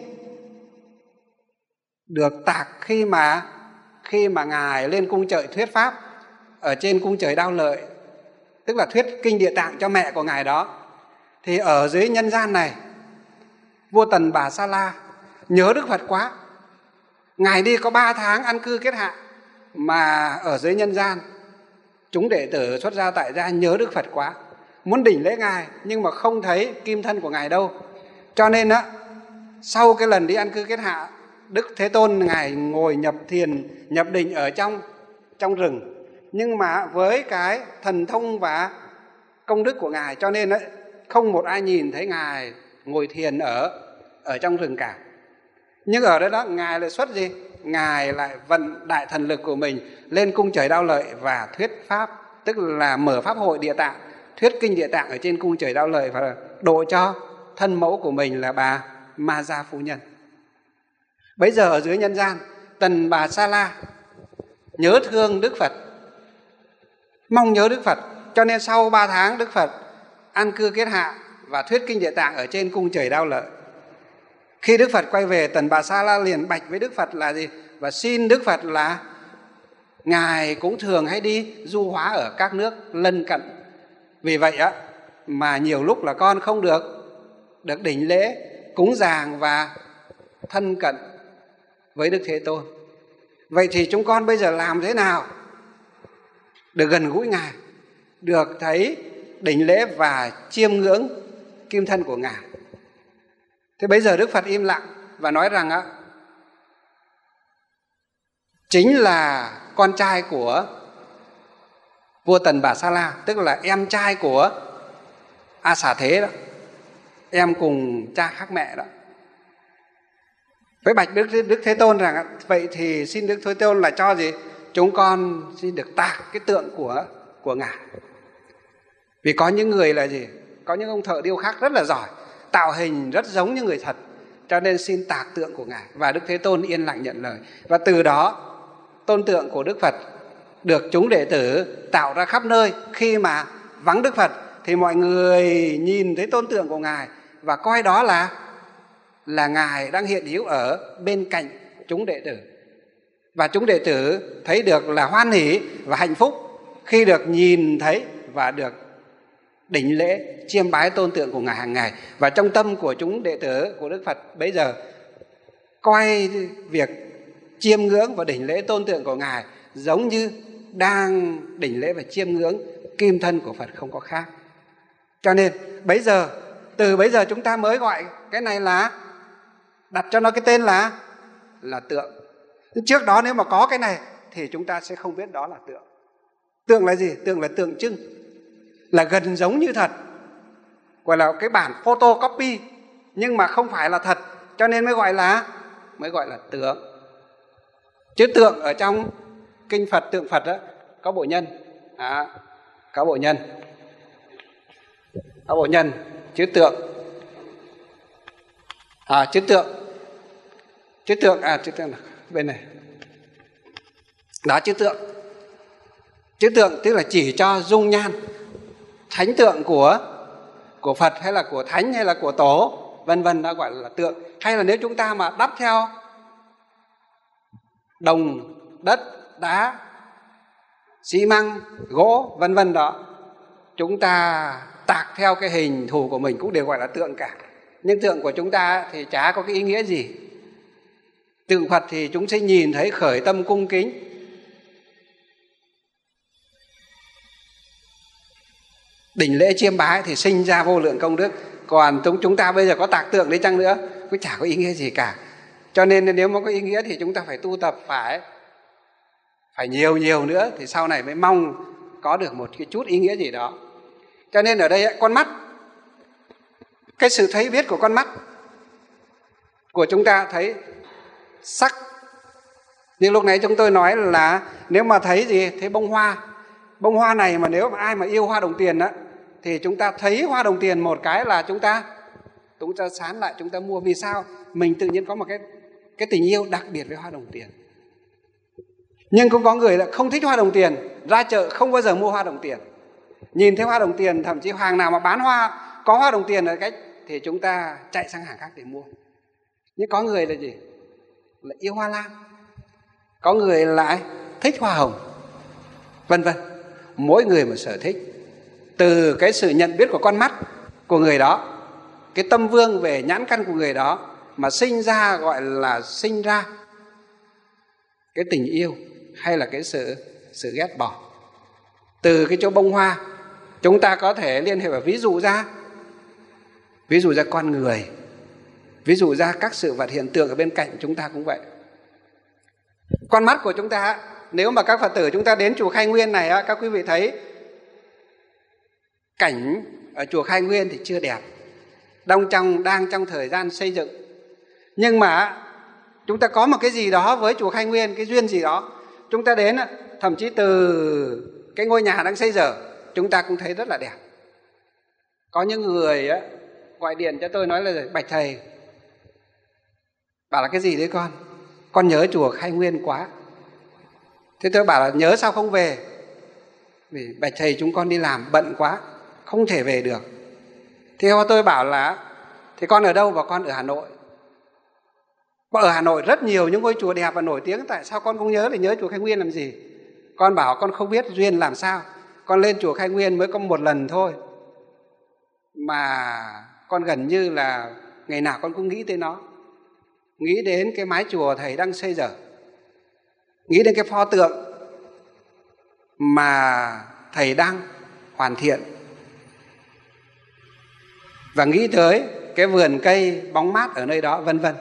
được tạc khi mà Ngài lên cung trời thuyết Pháp ở trên cung trời Đao Lợi, tức là thuyết kinh Địa Tạng cho mẹ của Ngài đó, thì ở dưới nhân gian này, vua Tần Bà Sa La nhớ Đức Phật quá. Ngài đi có 3 tháng ăn cư kết hạ, mà ở dưới nhân gian chúng đệ tử xuất gia tại gia nhớ Đức Phật quá, muốn đỉnh lễ Ngài nhưng mà không thấy kim thân của Ngài đâu. Cho nên sau cái lần đi ăn cư kết hạ, Đức Thế Tôn Ngài ngồi nhập thiền, nhập định ở trong rừng. Nhưng mà với cái thần thông và công đức của Ngài, cho nên không một ai nhìn thấy Ngài ngồi thiền ở trong rừng cả. Nhưng ở đó Ngài lại xuất gì? Ngài lại vận đại thần lực của mình lên cung trời Đao Lợi và thuyết Pháp, tức là mở Pháp hội Địa Tạng, thuyết kinh Địa Tạng ở trên cung trời Đao Lợi, và độ cho thân mẫu của mình là bà Ma Gia Phu Nhân. Bây giờ ở dưới nhân gian, Tần Bà Sa La nhớ thương Đức Phật, mong nhớ Đức Phật, cho nên sau 3 tháng Đức Phật an cư kết hạ và thuyết kinh Địa Tạng ở trên cung trời Đao Lợi. Khi Đức Phật quay về, Tần Bà Sa La liền bạch với Đức Phật là gì? Và xin Đức Phật là Ngài cũng thường hay đi du hóa ở các nước lân cận. Vì vậy mà nhiều lúc là con không được đỉnh lễ, cúng dường và thân cận với Đức Thế Tôn. Vậy thì chúng con bây giờ làm thế nào được gần gũi Ngài, được thấy đỉnh lễ và chiêm ngưỡng kim thân của Ngài? Thế bây giờ Đức Phật im lặng và nói rằng chính là con trai của vua Tần Bà Sa La, tức là em trai của A Xà Thế đó, em cùng cha khác mẹ đó. Với bạch Đức Thế Tôn rằng vậy thì xin Đức Thế Tôn là cho gì? Chúng con xin được tạc cái tượng của Ngài. Vì có những người là gì? Có những ông thợ điêu khắc rất là giỏi, tạo hình rất giống như người thật, cho nên xin tạc tượng của Ngài. Và Đức Thế Tôn yên lặng nhận lời. Và từ đó tôn tượng của Đức Phật được chúng đệ tử tạo ra khắp nơi. Khi mà vắng Đức Phật thì mọi người nhìn thấy tôn tượng của Ngài và coi đó là Ngài đang hiện hữu ở bên cạnh chúng đệ tử. Và chúng đệ tử thấy được là hoan hỷ và hạnh phúc khi được nhìn thấy và được đỉnh lễ chiêm bái tôn tượng của Ngài hàng ngày. Và trong tâm của chúng đệ tử của Đức Phật bây giờ coi việc chiêm ngưỡng và đỉnh lễ tôn tượng của Ngài giống như đang đỉnh lễ và chiêm ngưỡng kim thân của Phật, không có khác. Cho nên từ bây giờ chúng ta mới gọi cái này là đặt cho nó cái tên là tượng. Trước đó nếu mà có cái này thì chúng ta sẽ không biết đó là tượng. Tượng là gì? Tượng là tượng trưng, là gần giống như thật, gọi là cái bản photocopy nhưng mà không phải là thật, cho nên mới gọi là tượng. Chứ tượng ở trong kinh Phật, tượng Phật đó, có bộ nhân, có bộ nhân, chữ tượng, chữ tượng bên này đó, chữ tượng tức là chỉ cho dung nhan thánh tượng của Phật hay là của thánh hay là của tổ vân vân, đó gọi là tượng. Hay là nếu chúng ta mà đắp theo đồng, đất, đá, xi măng, gỗ vân vân đó, chúng ta tạc theo cái hình thù của mình cũng đều gọi là tượng cả. Nhưng tượng của chúng ta thì chả có cái ý nghĩa gì. Tượng Phật thì chúng sẽ nhìn thấy khởi tâm cung kính, đỉnh lễ chiêm bái thì sinh ra vô lượng công đức. Còn chúng ta bây giờ có tạc tượng đấy chăng nữa cũng chả có ý nghĩa gì cả. Cho nên nếu mà có ý nghĩa thì chúng ta phải tu tập, phải nhiều nữa thì sau này mới mong có được một cái chút ý nghĩa gì đó. Cho nên ở đây con mắt, cái sự thấy biết của con mắt của chúng ta thấy sắc. Nhưng lúc nãy chúng tôi nói là nếu mà thấy gì? Thấy bông hoa này mà nếu mà ai mà yêu hoa đồng tiền á, thì chúng ta thấy hoa đồng tiền một cái là chúng ta sán lại, chúng ta mua. Vì sao? Mình tự nhiên có một cái tình yêu đặc biệt với hoa đồng tiền. Nhưng cũng có người lại không thích hoa đồng tiền, ra chợ không bao giờ mua hoa đồng tiền. Nhìn thấy hoa đồng tiền, thậm chí hàng nào mà bán hoa có hoa đồng tiền ở cách thì chúng ta chạy sang hàng khác để mua. Nhưng có người là gì? Là yêu hoa lan, có người lại thích hoa hồng, vân vân. Mỗi người một sở thích. Từ cái sự nhận biết của con mắt của người đó, cái tâm vương về nhãn căn của người đó mà sinh ra, gọi là sinh ra cái tình yêu hay là cái sự ghét bỏ. Từ cái chỗ bông hoa chúng ta có thể liên hệ và ví dụ ra con người, ví dụ ra các sự vật hiện tượng ở bên cạnh chúng ta cũng vậy. Con mắt của chúng ta, nếu mà các Phật tử chúng ta đến chùa Khai Nguyên này, các quý vị thấy cảnh ở chùa Khai Nguyên thì chưa đẹp, đang trong thời gian xây dựng. Nhưng mà chúng ta có một cái gì đó với chùa Khai Nguyên, cái duyên gì đó, chúng ta đến thậm chí từ cái ngôi nhà đang xây dở chúng ta cũng thấy rất là đẹp. Có những người gọi điện cho tôi nói là bạch thầy, bảo là cái gì đấy con nhớ chùa Khai Nguyên quá. Thế tôi bảo là nhớ sao không về? Vì bạch thầy chúng con đi làm bận quá, không thể về được. Thế tôi bảo là thế con ở đâu? Và con ở Hà Nội. Ở Hà Nội rất nhiều những ngôi chùa đẹp và nổi tiếng, tại sao con không nhớ? Để nhớ chùa Khai Nguyên làm gì? Con bảo con không biết duyên làm sao. Con lên chùa Khai Nguyên mới có một lần thôi, mà con gần như là ngày nào con cũng nghĩ tới nó. Nghĩ đến cái mái chùa thầy đang xây dở, nghĩ đến cái pho tượng mà thầy đang hoàn thiện, và nghĩ tới cái vườn cây bóng mát ở nơi đó, vân vân.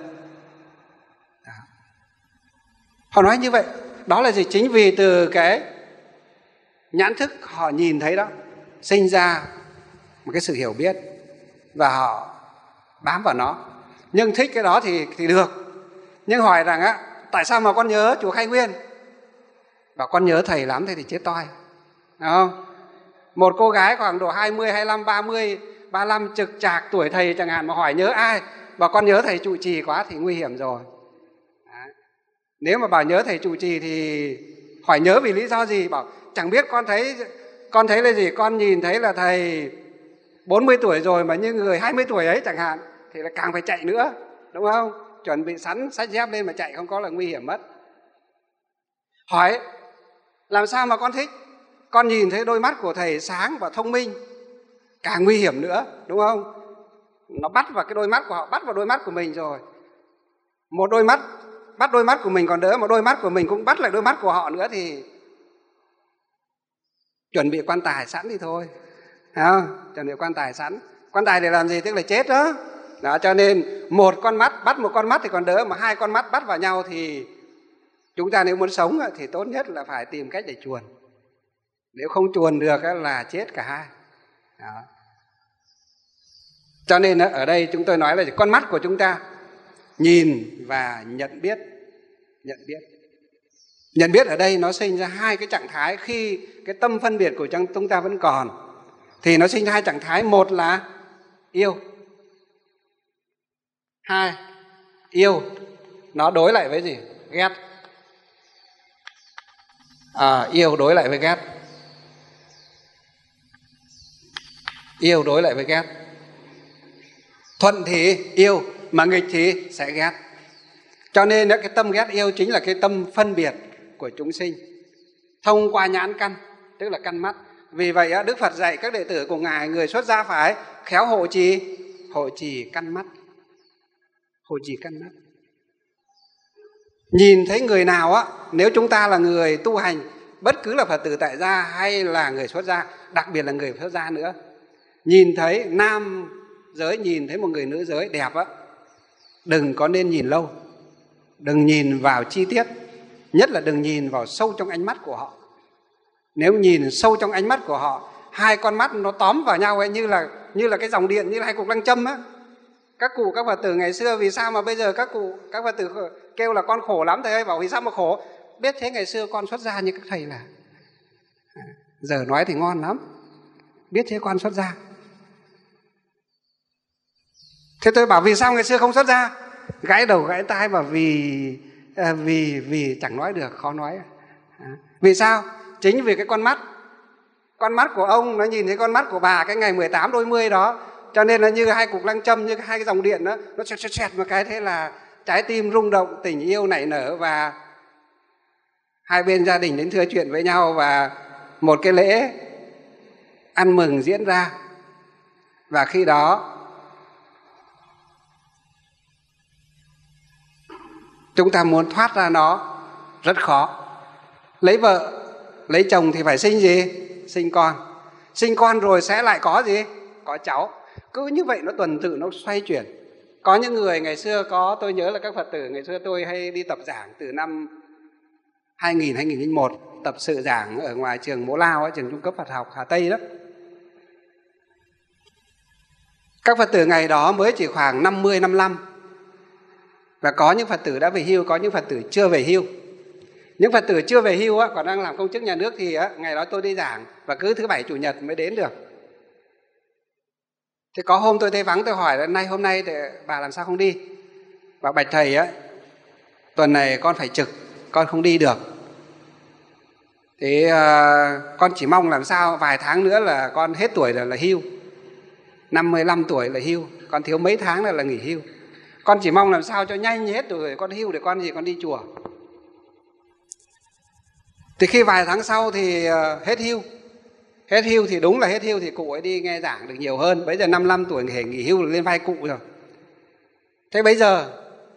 Họ nói như vậy, đó là gì? Chính vì từ cái nhãn thức họ nhìn thấy đó, sinh ra một cái sự hiểu biết và họ bám vào nó. Nhưng thích cái đó thì được. Nhưng hỏi rằng tại sao mà con nhớ chùa Khai Nguyên? Bảo con nhớ thầy lắm, thế thì chết toi, đúng không? Một cô gái khoảng độ 20, 25, 30, 35 trực trạc tuổi thầy chẳng hạn mà hỏi nhớ ai, bảo con nhớ thầy trụ trì quá thì nguy hiểm rồi. Đấy. Nếu mà bảo nhớ thầy trụ trì thì hỏi nhớ vì lý do gì? Bảo chẳng biết, con thấy là gì? Con nhìn thấy là thầy 40 tuổi rồi mà như người 20 tuổi ấy chẳng hạn, thì là càng phải chạy nữa, đúng không? Chuẩn bị sẵn sách dép lên mà chạy không có là nguy hiểm mất. Hỏi làm sao mà con thích? Con nhìn thấy đôi mắt của thầy sáng và thông minh, càng nguy hiểm nữa, đúng không? Nó bắt vào cái đôi mắt của họ, bắt vào đôi mắt của mình rồi. Một đôi mắt bắt đôi mắt của mình còn đỡ, một đôi mắt của mình cũng bắt lại đôi mắt của họ nữa thì chuẩn bị quan tài sẵn đi thôi. Chuẩn bị quan tài sẵn. Quan tài để làm gì? Tức là chết đó. Đó, cho nên một con mắt bắt một con mắt thì còn đỡ, mà hai con mắt bắt vào nhau thì chúng ta nếu muốn sống thì tốt nhất là phải tìm cách để chuồn. Nếu không chuồn được là chết cả hai. Đó. Cho nên ở đây chúng tôi nói là con mắt của chúng ta nhìn và nhận biết. Nhận biết ở đây nó sinh ra hai cái trạng thái. Khi cái tâm phân biệt của chúng ta vẫn còn thì nó sinh ra hai trạng thái. Một là yêu, hai yêu nó đối lại với gì? Ghét. Yêu đối lại với ghét. Yêu đối lại với ghét. Thuận thì yêu, mà nghịch thì sẽ ghét. Cho nên cái tâm ghét yêu chính là cái tâm phân biệt của chúng sinh thông qua nhãn căn, tức là căn mắt. Vì vậy Đức Phật dạy các đệ tử của Ngài, người xuất gia phải khéo hộ trì căn mắt. Hộ trì căn mắt. Nhìn thấy người nào nếu chúng ta là người tu hành, bất cứ là Phật tử tại gia hay là người xuất gia, đặc biệt là người xuất gia nữa, nhìn thấy nam giới, nhìn thấy một người nữ giới đẹp đừng có nên nhìn lâu, đừng nhìn vào chi tiết, nhất là đừng nhìn vào sâu trong ánh mắt của họ. Nếu nhìn sâu trong ánh mắt của họ hai con mắt nó tóm vào nhau ấy, như là cái dòng điện, như là hai cục lăng châm á. Các cụ các Phật tử ngày xưa vì sao mà bây giờ các Phật tử kêu là con khổ lắm thầy ơi, bảo vì sao mà khổ? Biết thế ngày xưa con xuất gia như các thầy là giờ nói thì ngon lắm, biết thế con xuất gia. Thế tôi bảo vì sao ngày xưa không xuất gia? Gãi đầu gãi tai bảo vì chẳng nói được, khó nói. Vì sao? Chính vì cái con mắt của ông nó nhìn thấy con mắt của bà cái ngày 18 đôi mươi đó, cho nên là như hai cục lăng châm, như hai cái dòng điện đó, nó xoẹt một cái, thế là trái tim rung động, tình yêu nảy nở, và hai bên gia đình đến thưa chuyện với nhau, và một cái lễ ăn mừng diễn ra. Và khi đó chúng ta muốn thoát ra nó rất khó. Lấy vợ, lấy chồng thì phải sinh gì? Sinh con. Sinh con rồi sẽ lại có gì? Có cháu. Cứ như vậy nó tuần tự, nó xoay chuyển. Có những người ngày xưa tôi nhớ là các Phật tử ngày xưa tôi hay đi tập giảng từ năm 2000, 2001, tập sự giảng ở ngoài trường Mỗ Lao, trường trung cấp Phật học Hà Tây đó. Các Phật tử ngày đó mới chỉ khoảng 50, 55. Và có những Phật tử đã về hưu, có những Phật tử chưa về hưu. Những Phật tử chưa về hưu còn đang làm công chức nhà nước thì ngày đó tôi đi giảng, và cứ thứ Bảy Chủ nhật mới đến được. Thì có hôm tôi thấy vắng, tôi hỏi là hôm nay thì bà làm sao không đi? Bảo bạch thầy tuần này con phải trực, con không đi được. Thế con chỉ mong làm sao vài tháng nữa là con hết tuổi là hưu. 55 tuổi là hưu, con thiếu mấy tháng là nghỉ hưu. Con chỉ mong làm sao cho nhanh hết tuổi con hưu để con đi chùa. Thì khi vài tháng sau thì hết hưu. Hết hưu thì đúng là hết hưu thì cụ ấy đi nghe giảng được nhiều hơn. Bây giờ 55 tuổi nghỉ hưu là lên vai cụ rồi. Thế bây giờ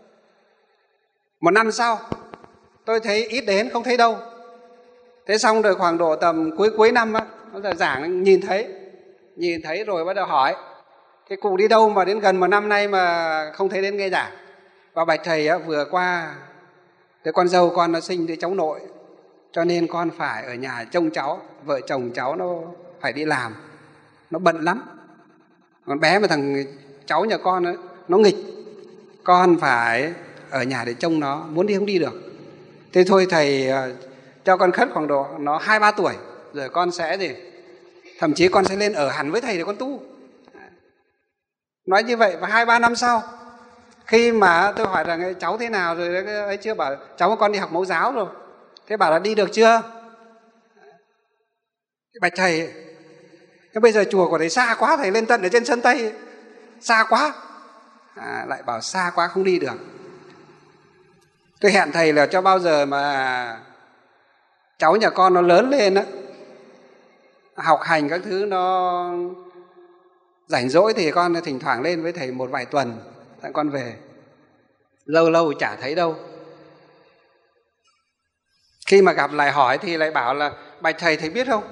1 năm sau tôi thấy ít đến, không thấy đâu. Thế xong rồi khoảng độ tầm cuối năm bắt đầu giảng nhìn thấy rồi bắt đầu hỏi thế cụ đi đâu mà đến gần 1 năm nay mà không thấy đến nghe giảng? Và bạch thầy vừa qua cái con dâu con nó sinh đứa cháu nội, cho nên con phải ở nhà trông cháu, vợ chồng cháu nó phải đi làm, nó bận lắm. Con bé mà thằng cháu nhà con nó nghịch, con phải ở nhà để trông nó, muốn đi không đi được. Thế thôi thầy cho con khất khoảng độ nó 2-3 tuổi rồi con sẽ gì, thậm chí con sẽ lên ở hẳn với thầy để con tu. Nói như vậy. Và 2-3 năm sau, khi mà tôi hỏi rằng cháu thế nào rồi ấy chưa, bảo cháu của con đi học mẫu giáo rồi. Thế bảo là đi được chưa? Bạch thầy, thế bây giờ chùa của thầy xa quá, thầy lên tận ở trên sân Tây, xa quá. Lại bảo xa quá không đi được. Tôi hẹn thầy là cho bao giờ mà cháu nhà con nó lớn lên học hành các thứ nó rảnh rỗi thì con thỉnh thoảng lên với thầy một vài tuần, tại con về. Lâu lâu chả thấy đâu. Khi mà gặp lại hỏi thì lại bảo là bạch thầy biết không,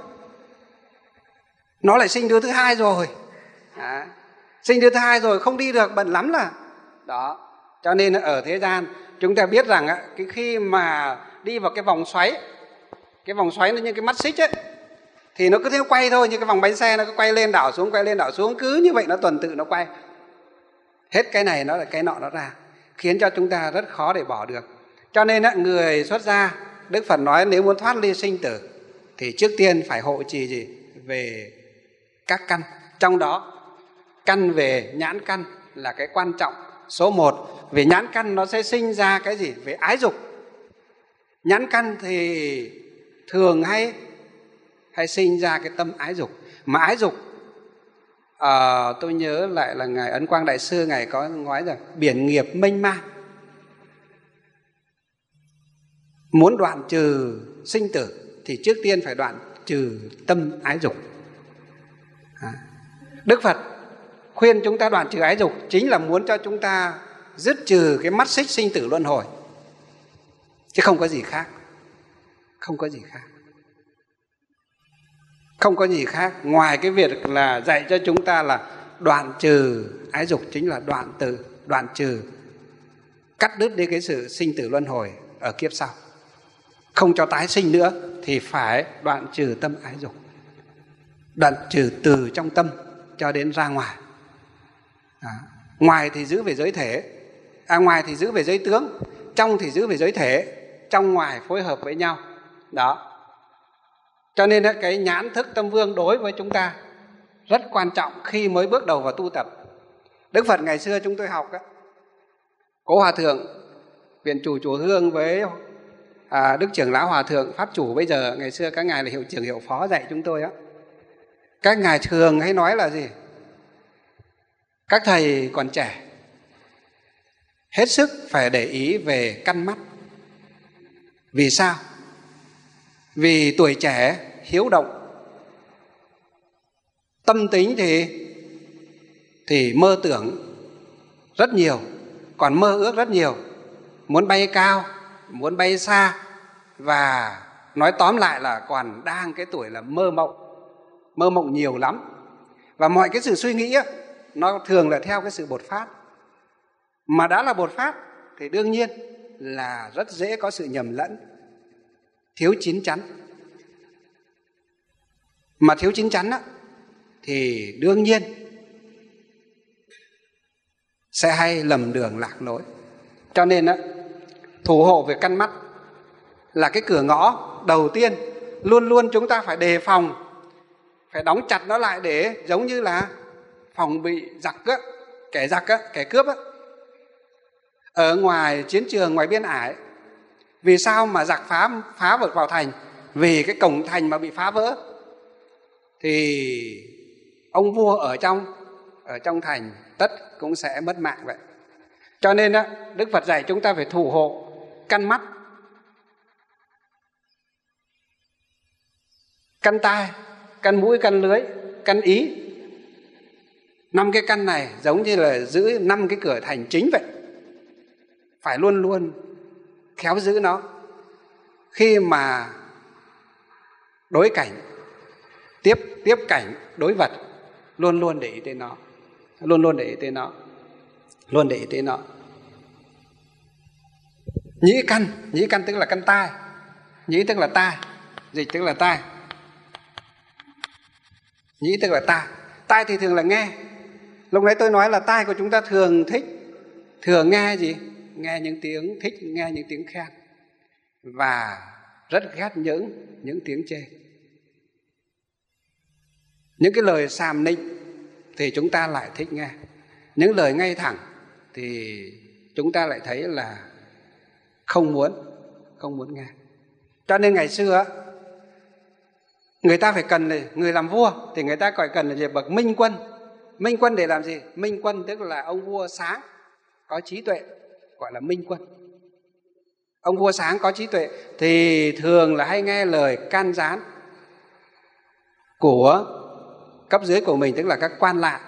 nó lại sinh đứa thứ hai rồi. Sinh đứa thứ hai rồi không đi được, bận lắm là đó. Cho nên ở thế gian chúng ta biết rằng cái khi mà đi vào cái vòng xoáy nó như cái mắt xích ấy, thì nó cứ thế quay thôi, như cái vòng bánh xe nó cứ quay lên đảo xuống, cứ như vậy nó tuần tự nó quay. Hết cái này nó là cái nọ nó ra, khiến cho chúng ta rất khó để bỏ được. Cho nên người xuất gia, Đức Phật nói nếu muốn thoát ly sinh tử thì trước tiên phải hộ trì gì? Về các căn. Trong đó căn về nhãn căn là cái quan trọng số 1. Về nhãn căn nó sẽ sinh ra cái gì? Về ái dục. Nhãn căn thì thường hay sinh ra cái tâm ái dục. Mà ái dục tôi nhớ lại là Ngài Ấn Quang Đại Sư, Ngài có nói rằng biển nghiệp mênh mang. Muốn đoạn trừ sinh tử thì trước tiên phải đoạn trừ tâm ái dục. Đức Phật khuyên chúng ta đoạn trừ ái dục chính là muốn cho chúng ta dứt trừ cái mắt xích sinh tử luân hồi, chứ không có gì khác. Không có gì khác ngoài cái việc là dạy cho chúng ta là đoạn trừ ái dục, chính là đoạn trừ, cắt đứt đi cái sự sinh tử luân hồi ở kiếp sau, không cho tái sinh nữa thì phải đoạn trừ tâm ái dục. đoạn trừ từ trong tâm cho đến ra ngoài. Ngoài thì giữ về giới thể, ngoài thì giữ về giới tướng, trong thì giữ về giới thể, trong ngoài phối hợp với nhau. Đó. Cho nên cái nhãn thức tâm vương đối với chúng ta rất quan trọng khi mới bước đầu vào tu tập. Đức Phật ngày xưa chúng tôi học á, Cố Hòa Thượng Viện Chủ Chùa Hương với Đức Trưởng Lão Hòa Thượng Pháp Chủ bây giờ, ngày xưa các ngài là hiệu trưởng hiệu phó dạy chúng tôi á. Các ngài thường hay nói là gì? Các thầy còn trẻ hết sức phải để ý về căn mắt. Vì sao? Vì tuổi trẻ hiếu động, tâm tính thì mơ tưởng rất nhiều, còn mơ ước rất nhiều, muốn bay cao, muốn bay xa, và nói tóm lại là còn đang cái tuổi là mơ mộng nhiều lắm. Và mọi cái sự suy nghĩ á, nó thường là theo cái sự bột phát. Mà đã là bột phát thì đương nhiên là rất dễ có sự nhầm lẫn, thiếu chín chắn. Mà thiếu chín chắn á, thì đương nhiên sẽ hay lầm đường lạc lối. Cho nên á, thủ hộ về căn mắt là cái cửa ngõ đầu tiên. Luôn luôn chúng ta phải đề phòng, phải đóng chặt nó lại, để giống như là phòng bị giặc á, kẻ giặc á, kẻ cướp á. Ở ngoài chiến trường, ngoài biên ải, vì sao mà giặc phá vượt vào thành? Vì cái cổng thành mà bị phá vỡ thì ông vua ở trong thành tất cũng sẽ mất mạng vậy. Cho nên á, Đức Phật dạy chúng ta phải thủ hộ căn mắt, căn tai, căn mũi, căn lưỡi, căn ý. 5 cái căn này giống như là giữ 5 cái cửa thành chính vậy. Phải luôn luôn khéo giữ nó. Khi mà đối cảnh, tiếp cảnh, đối vật, luôn luôn để ý tới nó. Luôn luôn để ý tới nó. Luôn để ý tới nó. Nhĩ căn tức là căn tai. Nhĩ tức là tai, dịch tức là tai. Nhĩ tức là tai. Tai thì thường là nghe. Lúc nãy tôi nói là tai của chúng ta thường nghe gì? Nghe những tiếng thích, nghe những tiếng khen, và rất ghét những tiếng chê. Những cái lời sàm nịnh thì chúng ta lại thích nghe. Những lời ngay thẳng thì chúng ta lại thấy là không muốn nghe. Cho nên ngày xưa người ta phải cần là người làm vua thì người ta gọi cần là gì? Bậc minh quân. Minh quân để làm gì? Minh quân tức là ông vua sáng, có trí tuệ, gọi là minh quân. Ông vua sáng có trí tuệ thì thường là hay nghe lời can gián của cấp dưới của mình, tức là các quan lại.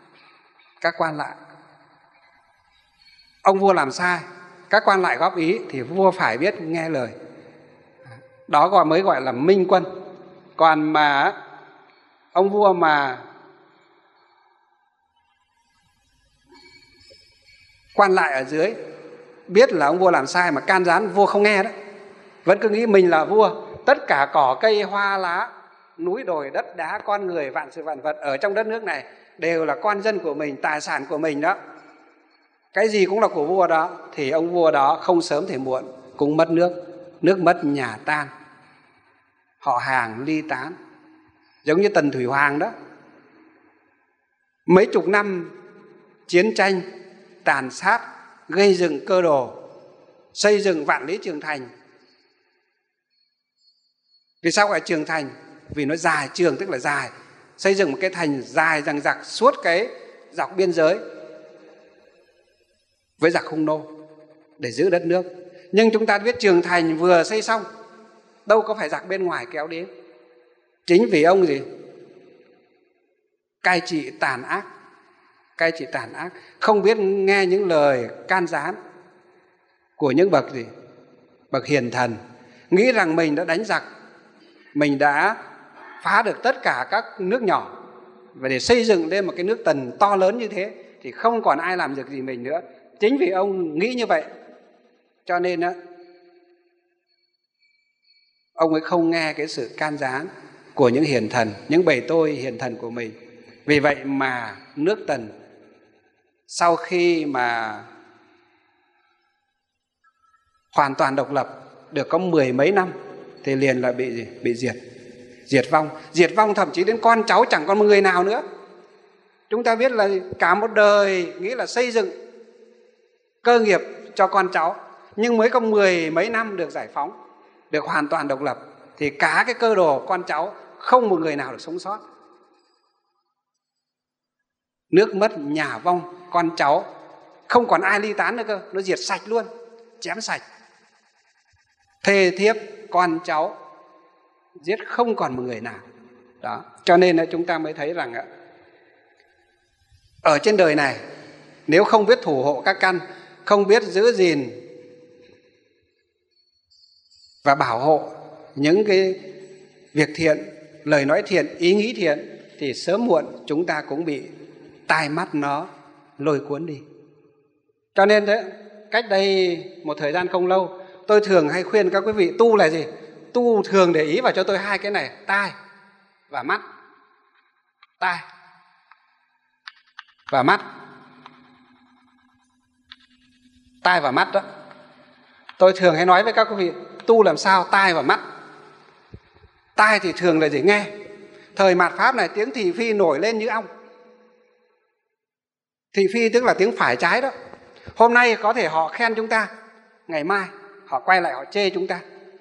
Ông vua làm sai, các quan lại góp ý thì vua phải biết nghe lời. Đó mới gọi là minh quân. Còn mà ông vua mà quan lại ở dưới biết là ông vua làm sai mà can gián, vua không nghe đó, vẫn cứ nghĩ mình là vua. Tất cả cỏ cây hoa lá, núi đồi đất đá, con người, vạn sự vạn vật ở trong đất nước này đều là con dân của mình, tài sản của mình đó. Cái gì cũng là của vua đó. Thì ông vua đó không sớm thì muộn cũng mất nước. Nước mất nhà tan, họ hàng ly tán. Giống như Tần Thủy Hoàng đó, mấy chục năm chiến tranh tàn sát, gây dựng cơ đồ, xây dựng vạn lý trường thành. Vì sao gọi là trường thành? Vì nó dài, trường tức là dài. Xây dựng một cái thành dài dằng dặc suốt cái dọc biên giới với giặc Hung Nô để giữ đất nước. Nhưng chúng ta biết trường thành vừa xây xong, đâu có phải giặc bên ngoài kéo đến. Chính vì ông gì? Cai trị tàn ác, không biết nghe những lời can gián của những bậc hiền thần, nghĩ rằng mình đã đánh giặc, mình đã phá được tất cả các nước nhỏ, và để xây dựng lên một cái nước Tần to lớn như thế thì không còn ai làm được gì mình nữa. Chính vì ông nghĩ như vậy cho nên á, ông ấy không nghe cái sự can gián của những hiền thần, những bầy tôi hiền thần của mình. Vì vậy mà nước Tần sau khi mà hoàn toàn độc lập được có 10 mấy năm thì liền là bị diệt vong. Diệt vong thậm chí đến con cháu chẳng còn một người nào nữa. Chúng ta biết là cả một đời nghĩ là xây dựng cơ nghiệp cho con cháu, nhưng mới có 10 mấy năm được giải phóng, được hoàn toàn độc lập, thì cả cái cơ đồ con cháu không một người nào được sống sót. Nước mất, nhà vong, con cháu không còn ai ly tán nữa cơ, nó diệt sạch luôn, chém sạch. Thê thiếp, con cháu giết không còn một người nào. Đó, cho nên là chúng ta mới thấy rằng ở trên đời này nếu không biết thủ hộ các căn, không biết giữ gìn và bảo hộ những cái việc thiện, lời nói thiện, ý nghĩ thiện, thì sớm muộn chúng ta cũng bị tai mắt nó lôi cuốn đi. Cho nên đấy, cách đây một thời gian không lâu, tôi thường hay khuyên các quý vị tu là gì? Tu thường để ý vào cho tôi hai cái này, tai và mắt. Tai và mắt. Tai và mắt đó. Tôi thường hay nói với các quý vị tu làm sao tai và mắt. Tai thì thường là gì? Nghe. Thời mạt Pháp này tiếng thị phi nổi lên như ong. Thị phi tức là tiếng phải trái đó. Hôm nay có thể họ khen chúng ta, ngày mai họ quay lại họ chê chúng ta.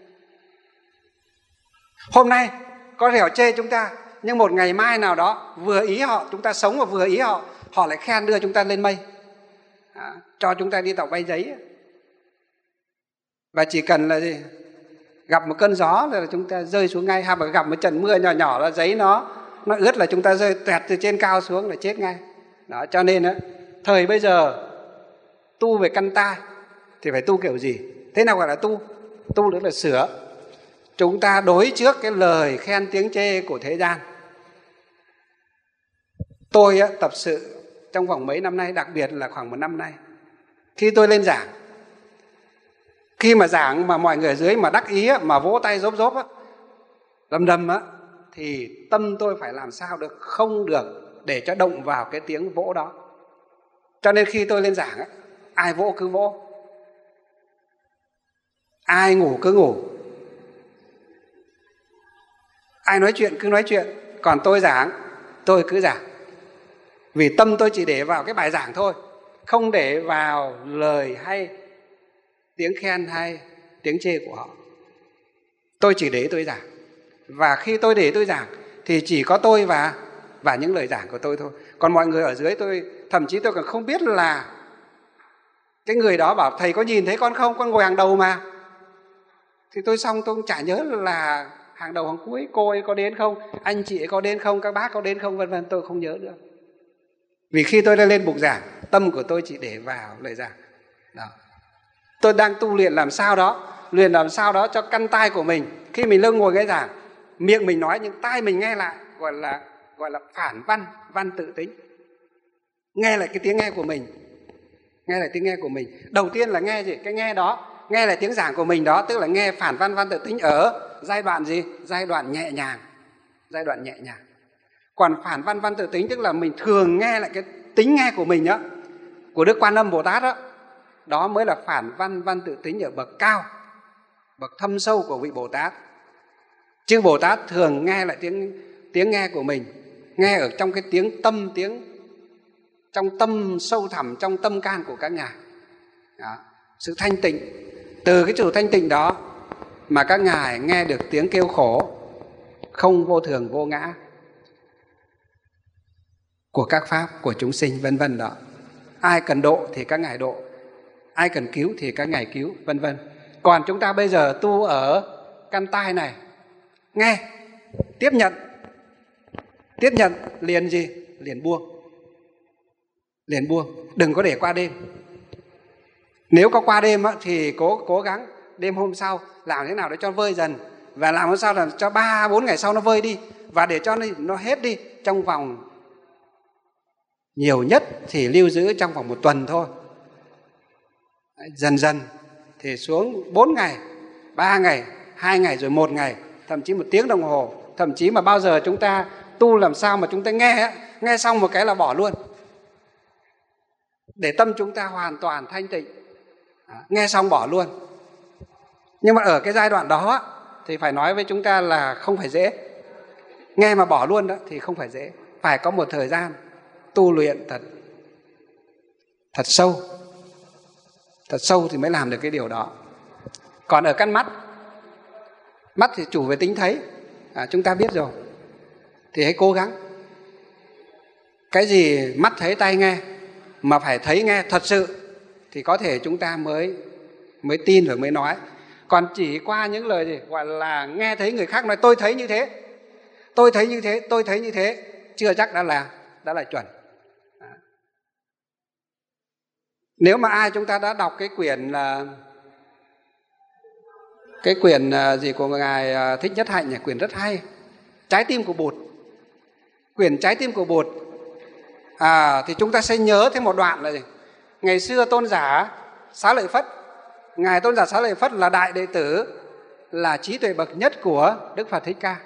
Hôm nay có thể họ chê chúng ta, nhưng một ngày mai nào đó vừa ý họ, chúng ta sống và vừa ý họ, họ lại khen đưa chúng ta lên mây, cho chúng ta đi tàu bay giấy. Và chỉ cần là gì? Gặp một cơn gió là chúng ta rơi xuống ngay, hay gặp một trận mưa nhỏ nhỏ là giấy nó ướt là chúng ta rơi tuẹt từ trên cao xuống là chết ngay. Đó, cho nên thời bây giờ tu về căn tai thì phải tu kiểu gì? Thế nào gọi là tu? Tu nữa là sửa. Chúng ta đối trước cái lời khen tiếng chê của thế gian. Tôi tập sự trong vòng mấy năm nay, đặc biệt là khoảng 1 năm nay, khi tôi lên giảng, khi mà giảng mà mọi người ở dưới mà đắc ý mà vỗ tay rốp rốp đầm đầm thì tâm tôi phải làm sao được, không được để cho động vào cái tiếng vỗ đó. Cho nên khi tôi lên giảng ai vỗ cứ vỗ, ai ngủ cứ ngủ, ai nói chuyện cứ nói chuyện, còn tôi giảng tôi cứ giảng. Vì tâm tôi chỉ để vào cái bài giảng thôi, không để vào lời hay tiếng khen hay tiếng chê của họ. Tôi chỉ để tôi giảng. Và khi tôi để tôi giảng thì chỉ có tôi và những lời giảng của tôi thôi. Còn mọi người ở dưới tôi, thậm chí tôi còn không biết là cái người đó bảo thầy có nhìn thấy con không? Con ngồi hàng đầu mà. Thì tôi xong tôi cũng chả nhớ là hàng đầu hàng cuối cô ấy có đến không, anh chị ấy có đến không, các bác có đến không, vân vân, tôi không nhớ nữa. Vì khi tôi đã lên bục giảng, tâm của tôi chỉ để vào lời giảng. Đó. Tôi đang tu luyện làm sao đó cho căn tai của mình, khi mình lưng ngồi nghe giảng, miệng mình nói nhưng tai mình nghe lại, gọi là phản văn tự tính. Nghe lại cái tiếng nghe của mình. Nghe lại tiếng nghe của mình. Đầu tiên là nghe gì? Cái nghe đó, nghe lại tiếng giảng của mình đó, tức là nghe phản văn tự tính ở giai đoạn gì? Giai đoạn nhẹ nhàng. Giai đoạn nhẹ nhàng. Còn phản văn tự tính tức là mình thường nghe lại cái tính nghe của mình của Đức Quan Âm Bồ Tát đó mới là phản văn tự tính ở bậc cao, bậc thâm sâu của vị Bồ Tát. Chứ Bồ Tát thường nghe lại tiếng nghe của mình, nghe ở trong cái tiếng tâm, trong tâm sâu thẳm, trong tâm can của các ngài. Đó. Sự thanh tịnh, từ cái sự thanh tịnh đó mà các ngài nghe được tiếng kêu khổ không vô thường vô ngã của các pháp, của chúng sinh, vân vân đó. Ai cần độ thì các ngài độ, ai cần cứu thì các ngài cứu, vân vân. Còn chúng ta bây giờ tu ở căn tai này, nghe, tiếp nhận liền gì? Liền buông, đừng có để qua đêm. Nếu có qua đêm thì cố gắng đêm hôm sau làm thế nào để cho vơi dần, và làm sao là cho 3-4 ngày sau nó vơi đi, và để cho nó hết đi trong vòng nhiều nhất thì lưu giữ trong vòng 1 tuần thôi. Dần dần thì xuống 4 ngày, 3 ngày, 2 ngày, rồi 1 ngày, thậm chí 1 tiếng đồng hồ, Thậm chí mà bao giờ chúng ta tu làm sao mà chúng ta nghe xong một cái là bỏ luôn, để tâm chúng ta hoàn toàn thanh tịnh. Nghe xong bỏ luôn. Nhưng mà ở cái giai đoạn đó thì phải nói với chúng ta là không phải dễ. Nghe mà bỏ luôn đó thì không phải dễ. Phải có một thời gian tu luyện thật sâu. Thật sâu thì mới làm được cái điều đó. Còn ở căn mắt thì chủ về tính thấy, chúng ta biết rồi, thì hãy cố gắng. Cái gì mắt thấy tai nghe, mà phải thấy nghe thật sự thì có thể chúng ta mới tin và mới nói. Còn chỉ qua những lời gì gọi là nghe thấy người khác nói tôi thấy như thế, tôi thấy như thế, tôi thấy như thế, chưa chắc đã là chuẩn. Nếu mà ai chúng ta đã đọc cái quyển gì của ngài Thích Nhất Hạnh, quyển rất hay, Trái tim của Bụt. Quyển Trái tim của Bụt thì chúng ta sẽ nhớ thêm một đoạn là gì? Ngày xưa tôn giả Xá Lợi Phất, ngài tôn giả Xá Lợi Phất là đại đệ tử, là trí tuệ bậc nhất của Đức Phật Thích Ca.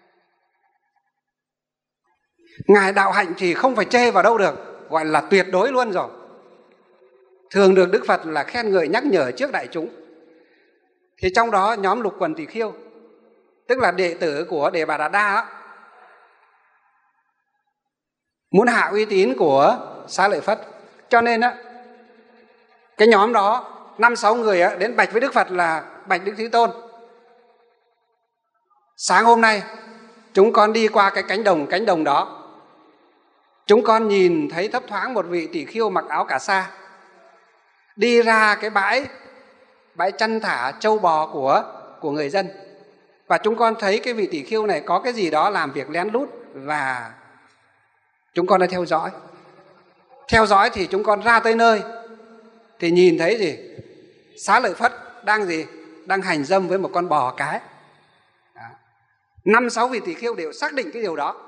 Ngài đạo hạnh thì không phải chê vào đâu được, gọi là tuyệt đối luôn rồi. Thường được Đức Phật là khen ngợi nhắc nhở trước đại chúng. Thì trong đó nhóm Lục Quần Tỳ Khưu, tức là đệ tử của Đề Bà Đạt Đa, muốn hạ uy tín của Xá Lợi Phất. Cho nên cái nhóm đó 5-6 người đến bạch với Đức Phật là: bạch Đức Thế Tôn, sáng hôm nay chúng con đi qua cái cánh đồng đó, chúng con nhìn thấy thấp thoáng một vị tỷ khưu mặc áo cà sa đi ra cái bãi chăn thả trâu bò của người dân. Và chúng con thấy cái vị tỷ khưu này có cái gì đó làm việc lén lút, và chúng con đã theo dõi. Theo dõi thì chúng con ra tới nơi thì nhìn thấy gì? Xá Lợi Phất đang hành dâm với một con bò cái. 5-6 vị tỷ khưu đều xác định cái điều đó.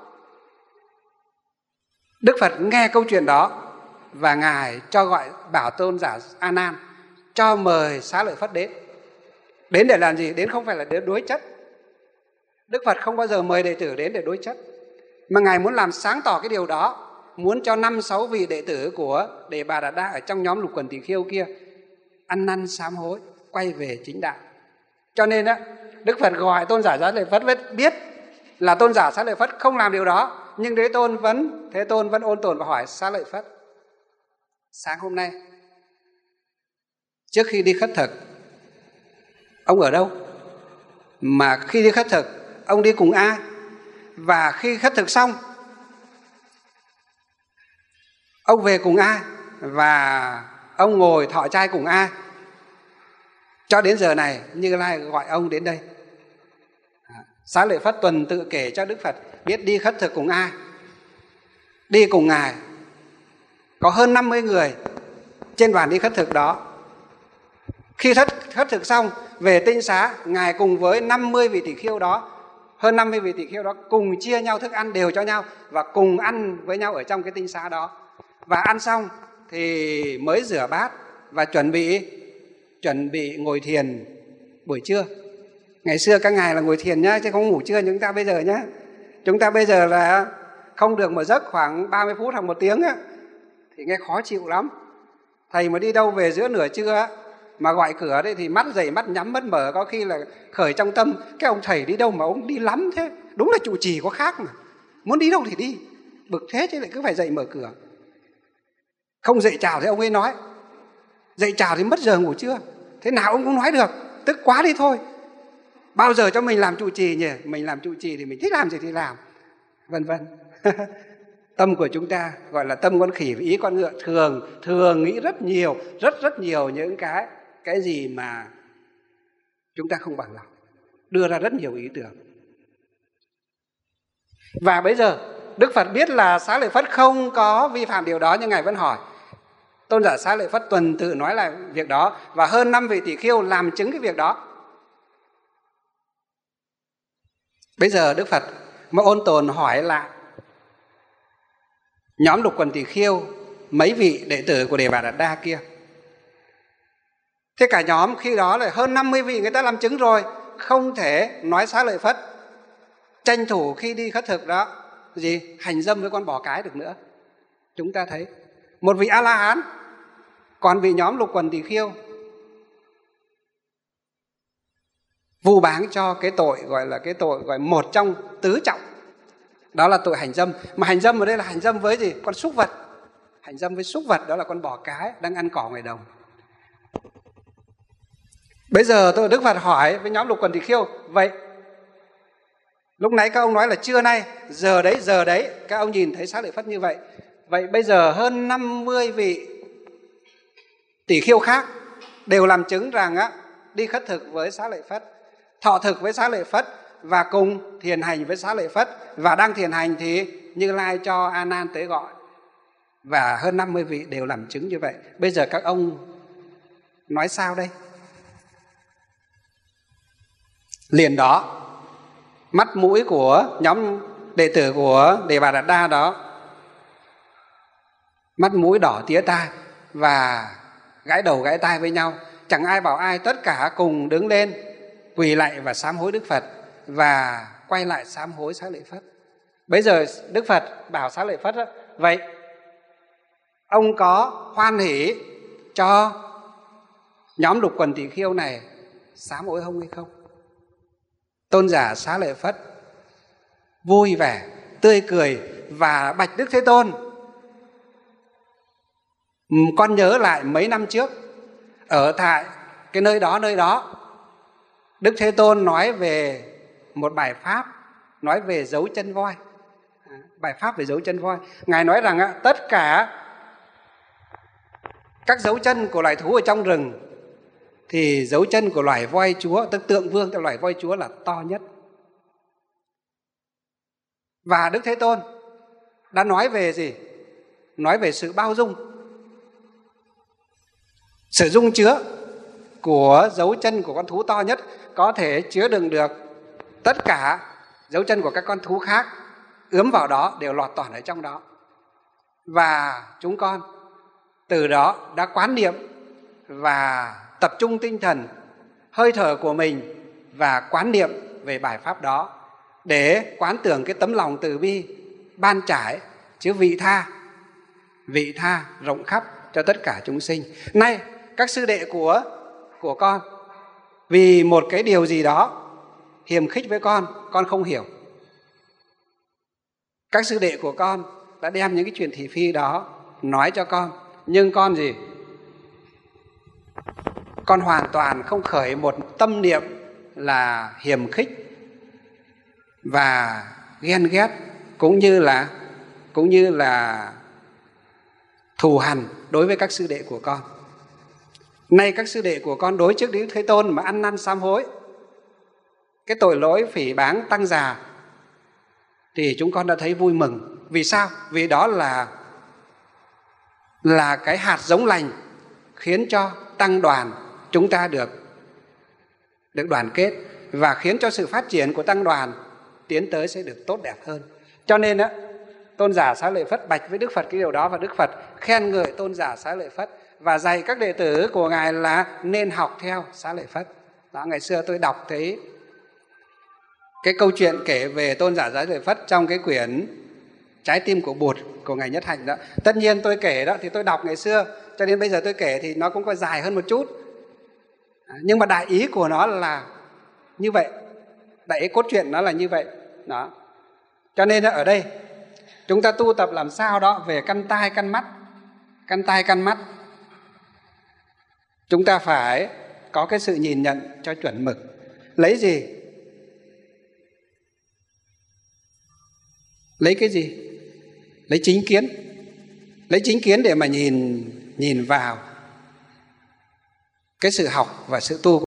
Đức Phật nghe câu chuyện đó và ngài cho gọi, bảo tôn giả A Nan cho mời Xá Lợi Phất đến. Đến để làm gì? Đến không phải là để đối chất. Đức Phật không bao giờ mời đệ tử đến để đối chất, mà ngài muốn làm sáng tỏ cái điều đó, muốn cho 5-6 vị đệ tử của Đề Bà Đạt Đa ở trong nhóm Lục Quần Tỳ Khưu kia ăn năn sám hối, quay về chính đạo. Cho nên Đức Phật gọi tôn giả Xá Lợi Phất, biết là tôn giả Xá Lợi Phất không làm điều đó, nhưng Thế Tôn vẫn ôn tồn và hỏi Xá Lợi Phất: sáng hôm nay trước khi đi khất thực ông ở đâu? Mà khi đi khất thực ông đi cùng ai? Và khi khất thực xong ông về cùng ai? Và ông ngồi thọ trai cùng ai? Cho đến giờ này Như Lai gọi ông đến đây. Xá Lợi Phất tuần tự kể cho Đức Phật biết đi khất thực cùng ai. Đi cùng ngài có hơn 50 người trên đoàn đi khất thực đó. Khi khất thực xong về tinh xá, ngài cùng với 50 vị tỷ khưu đó, hơn 50 vị tỷ khưu đó cùng chia nhau thức ăn đều cho nhau và cùng ăn với nhau ở trong cái tinh xá đó. Và ăn xong thì mới rửa bát và chuẩn bị ngồi thiền buổi trưa. Ngày xưa các ngài là ngồi thiền nhá, chứ không ngủ trưa như chúng ta bây giờ nhá. Chúng ta bây giờ là không được một giấc khoảng 30 phút hoặc 1 tiếng thì nghe khó chịu lắm. Thầy mà đi đâu về giữa nửa trưa mà gọi cửa đấy thì mắt dày mắt nhắm mắt mở, có khi là khởi trong tâm cái ông thầy đi đâu mà ông đi lắm thế, đúng là trụ trì có khác mà, muốn đi đâu thì đi, bực thế chứ lại cứ phải dậy mở cửa. Không dậy chào thì ông ấy nói, dậy chào thì mất giờ ngủ trưa, thế nào ông cũng nói được, tức quá đi thôi. Bao giờ cho mình làm trụ trì nhỉ? Mình làm trụ trì thì mình thích làm gì thì làm, vân vân. Tâm của chúng ta gọi là tâm con khỉ và ý con ngựa, thường nghĩ rất nhiều những cái gì mà chúng ta không bằng lòng, đưa ra rất nhiều ý tưởng. Và bây giờ Đức Phật biết là Xá Lợi Phất không có vi phạm điều đó, nhưng ngài vẫn hỏi. Tôn giả Xá Lợi Phất tuần tự nói lại việc đó và hơn 5 vị tỷ khưu làm chứng cái việc đó. Bây giờ Đức Phật mới ôn tồn hỏi lại nhóm Lục Quần Tỳ Khưu, mấy vị đệ tử của Đề Bà Đạt Đa kia. Thế cả nhóm khi đó là hơn 50 vị người ta làm chứng rồi, không thể nói Xá Lợi Phất tranh thủ khi đi khất thực đó gì hành dâm với con bò cái được nữa. Chúng ta thấy một vị A-la-hán, còn vị nhóm lục quần tỳ khưu vu báng cho cái tội gọi một trong tứ trọng, đó là tội hành dâm. Mà hành dâm ở đây là hành dâm với gì? Con súc vật. Hành dâm với súc vật, đó là con bò cái đang ăn cỏ ngoài đồng. Bây giờ Đức Phật hỏi với nhóm lục quần tỳ khưu, vậy lúc nãy các ông nói là trưa nay, giờ đấy các ông nhìn thấy Xá Lợi Phất như vậy. Vậy bây giờ hơn 50 vị tỷ khưu khác đều làm chứng rằng đi khất thực với Xá Lợi Phất, thọ thực với Xá Lợi Phất và cùng thiền hành với Xá Lợi Phất, và đang thiền hành thì Như Lai cho A Nan tới gọi, và hơn 50 vị đều làm chứng như vậy. Bây giờ các ông nói sao đây? Liền đó, mắt mũi của nhóm đệ tử của Đề Bà Đạt Đa đó, mắt mũi đỏ tía tai và gãi đầu gãi tai với nhau. Chẳng ai bảo ai, tất cả cùng đứng lên quỳ lạy và sám hối Đức Phật, và quay lại sám hối Xá Lợi Phất. Bây giờ Đức Phật bảo Xá Lợi Phất đó, vậy ông có hoan hỷ cho nhóm lục quần tỳ khưu này sám hối ông hay không? Tôn giả Xá Lợi Phất vui vẻ, tươi cười và bạch Đức Thế Tôn, con nhớ lại mấy năm trước ở tại cái nơi đó Đức Thế Tôn nói về một bài pháp, nói về dấu chân voi. Bài pháp về dấu chân voi. Ngài nói rằng tất cả các dấu chân của loài thú ở trong rừng thì dấu chân của loài voi chúa, tức tượng vương theo loài voi chúa là to nhất. Và Đức Thế Tôn đã nói về gì? Nói về sự bao dung, sự dung chứa của dấu chân của con thú to nhất có thể chứa đựng được tất cả dấu chân của các con thú khác, ướm vào đó đều lọt toàn ở trong đó. Và chúng con từ đó đã quán niệm và tập trung tinh thần, hơi thở của mình và quán niệm về bài pháp đó, để quán tưởng cái tấm lòng từ bi ban trải chứa vị tha rộng khắp cho tất cả chúng sinh. Nay các sư đệ của con vì một cái điều gì đó hiềm khích với con không hiểu, các sư đệ của con đã đem những cái chuyện thị phi đó nói cho con, nhưng con gì? Con hoàn toàn không khởi một tâm niệm là hiềm khích và ghen ghét, cũng như là thù hằn đối với các sư đệ của con. Nay các sư đệ của con đối trước Đức Thế Tôn mà ăn năn sám hối cái tội lỗi phỉ báng tăng già, thì chúng con đã thấy vui mừng. Vì sao? Vì đó là cái hạt giống lành khiến cho tăng đoàn chúng ta được đoàn kết, và khiến cho sự phát triển của tăng đoàn tiến tới sẽ được tốt đẹp hơn. Cho nên Tôn giả Xá Lợi Phất bạch với Đức Phật cái điều đó, và Đức Phật khen ngợi Tôn giả Xá Lợi Phất và dạy các đệ tử của Ngài là nên học theo Xá Lợi Phất. Đó, ngày xưa tôi đọc thấy cái câu chuyện kể về Tôn giả Xá Lợi Phất trong cái quyển Trái tim của Bụt của Ngài Nhất Hạnh đó. Tất nhiên tôi kể đó thì tôi đọc ngày xưa, cho nên bây giờ tôi kể thì nó cũng có dài hơn một chút. Nhưng mà đại ý của nó là như vậy, đại ý cốt truyện nó là như vậy đó. Cho nên ở đây chúng ta tu tập làm sao đó về căn tai căn mắt, chúng ta phải có cái sự nhìn nhận cho chuẩn mực. Lấy gì? Lấy cái gì? Lấy chính kiến. Lấy chính kiến để mà nhìn vào cái sự học và sự tu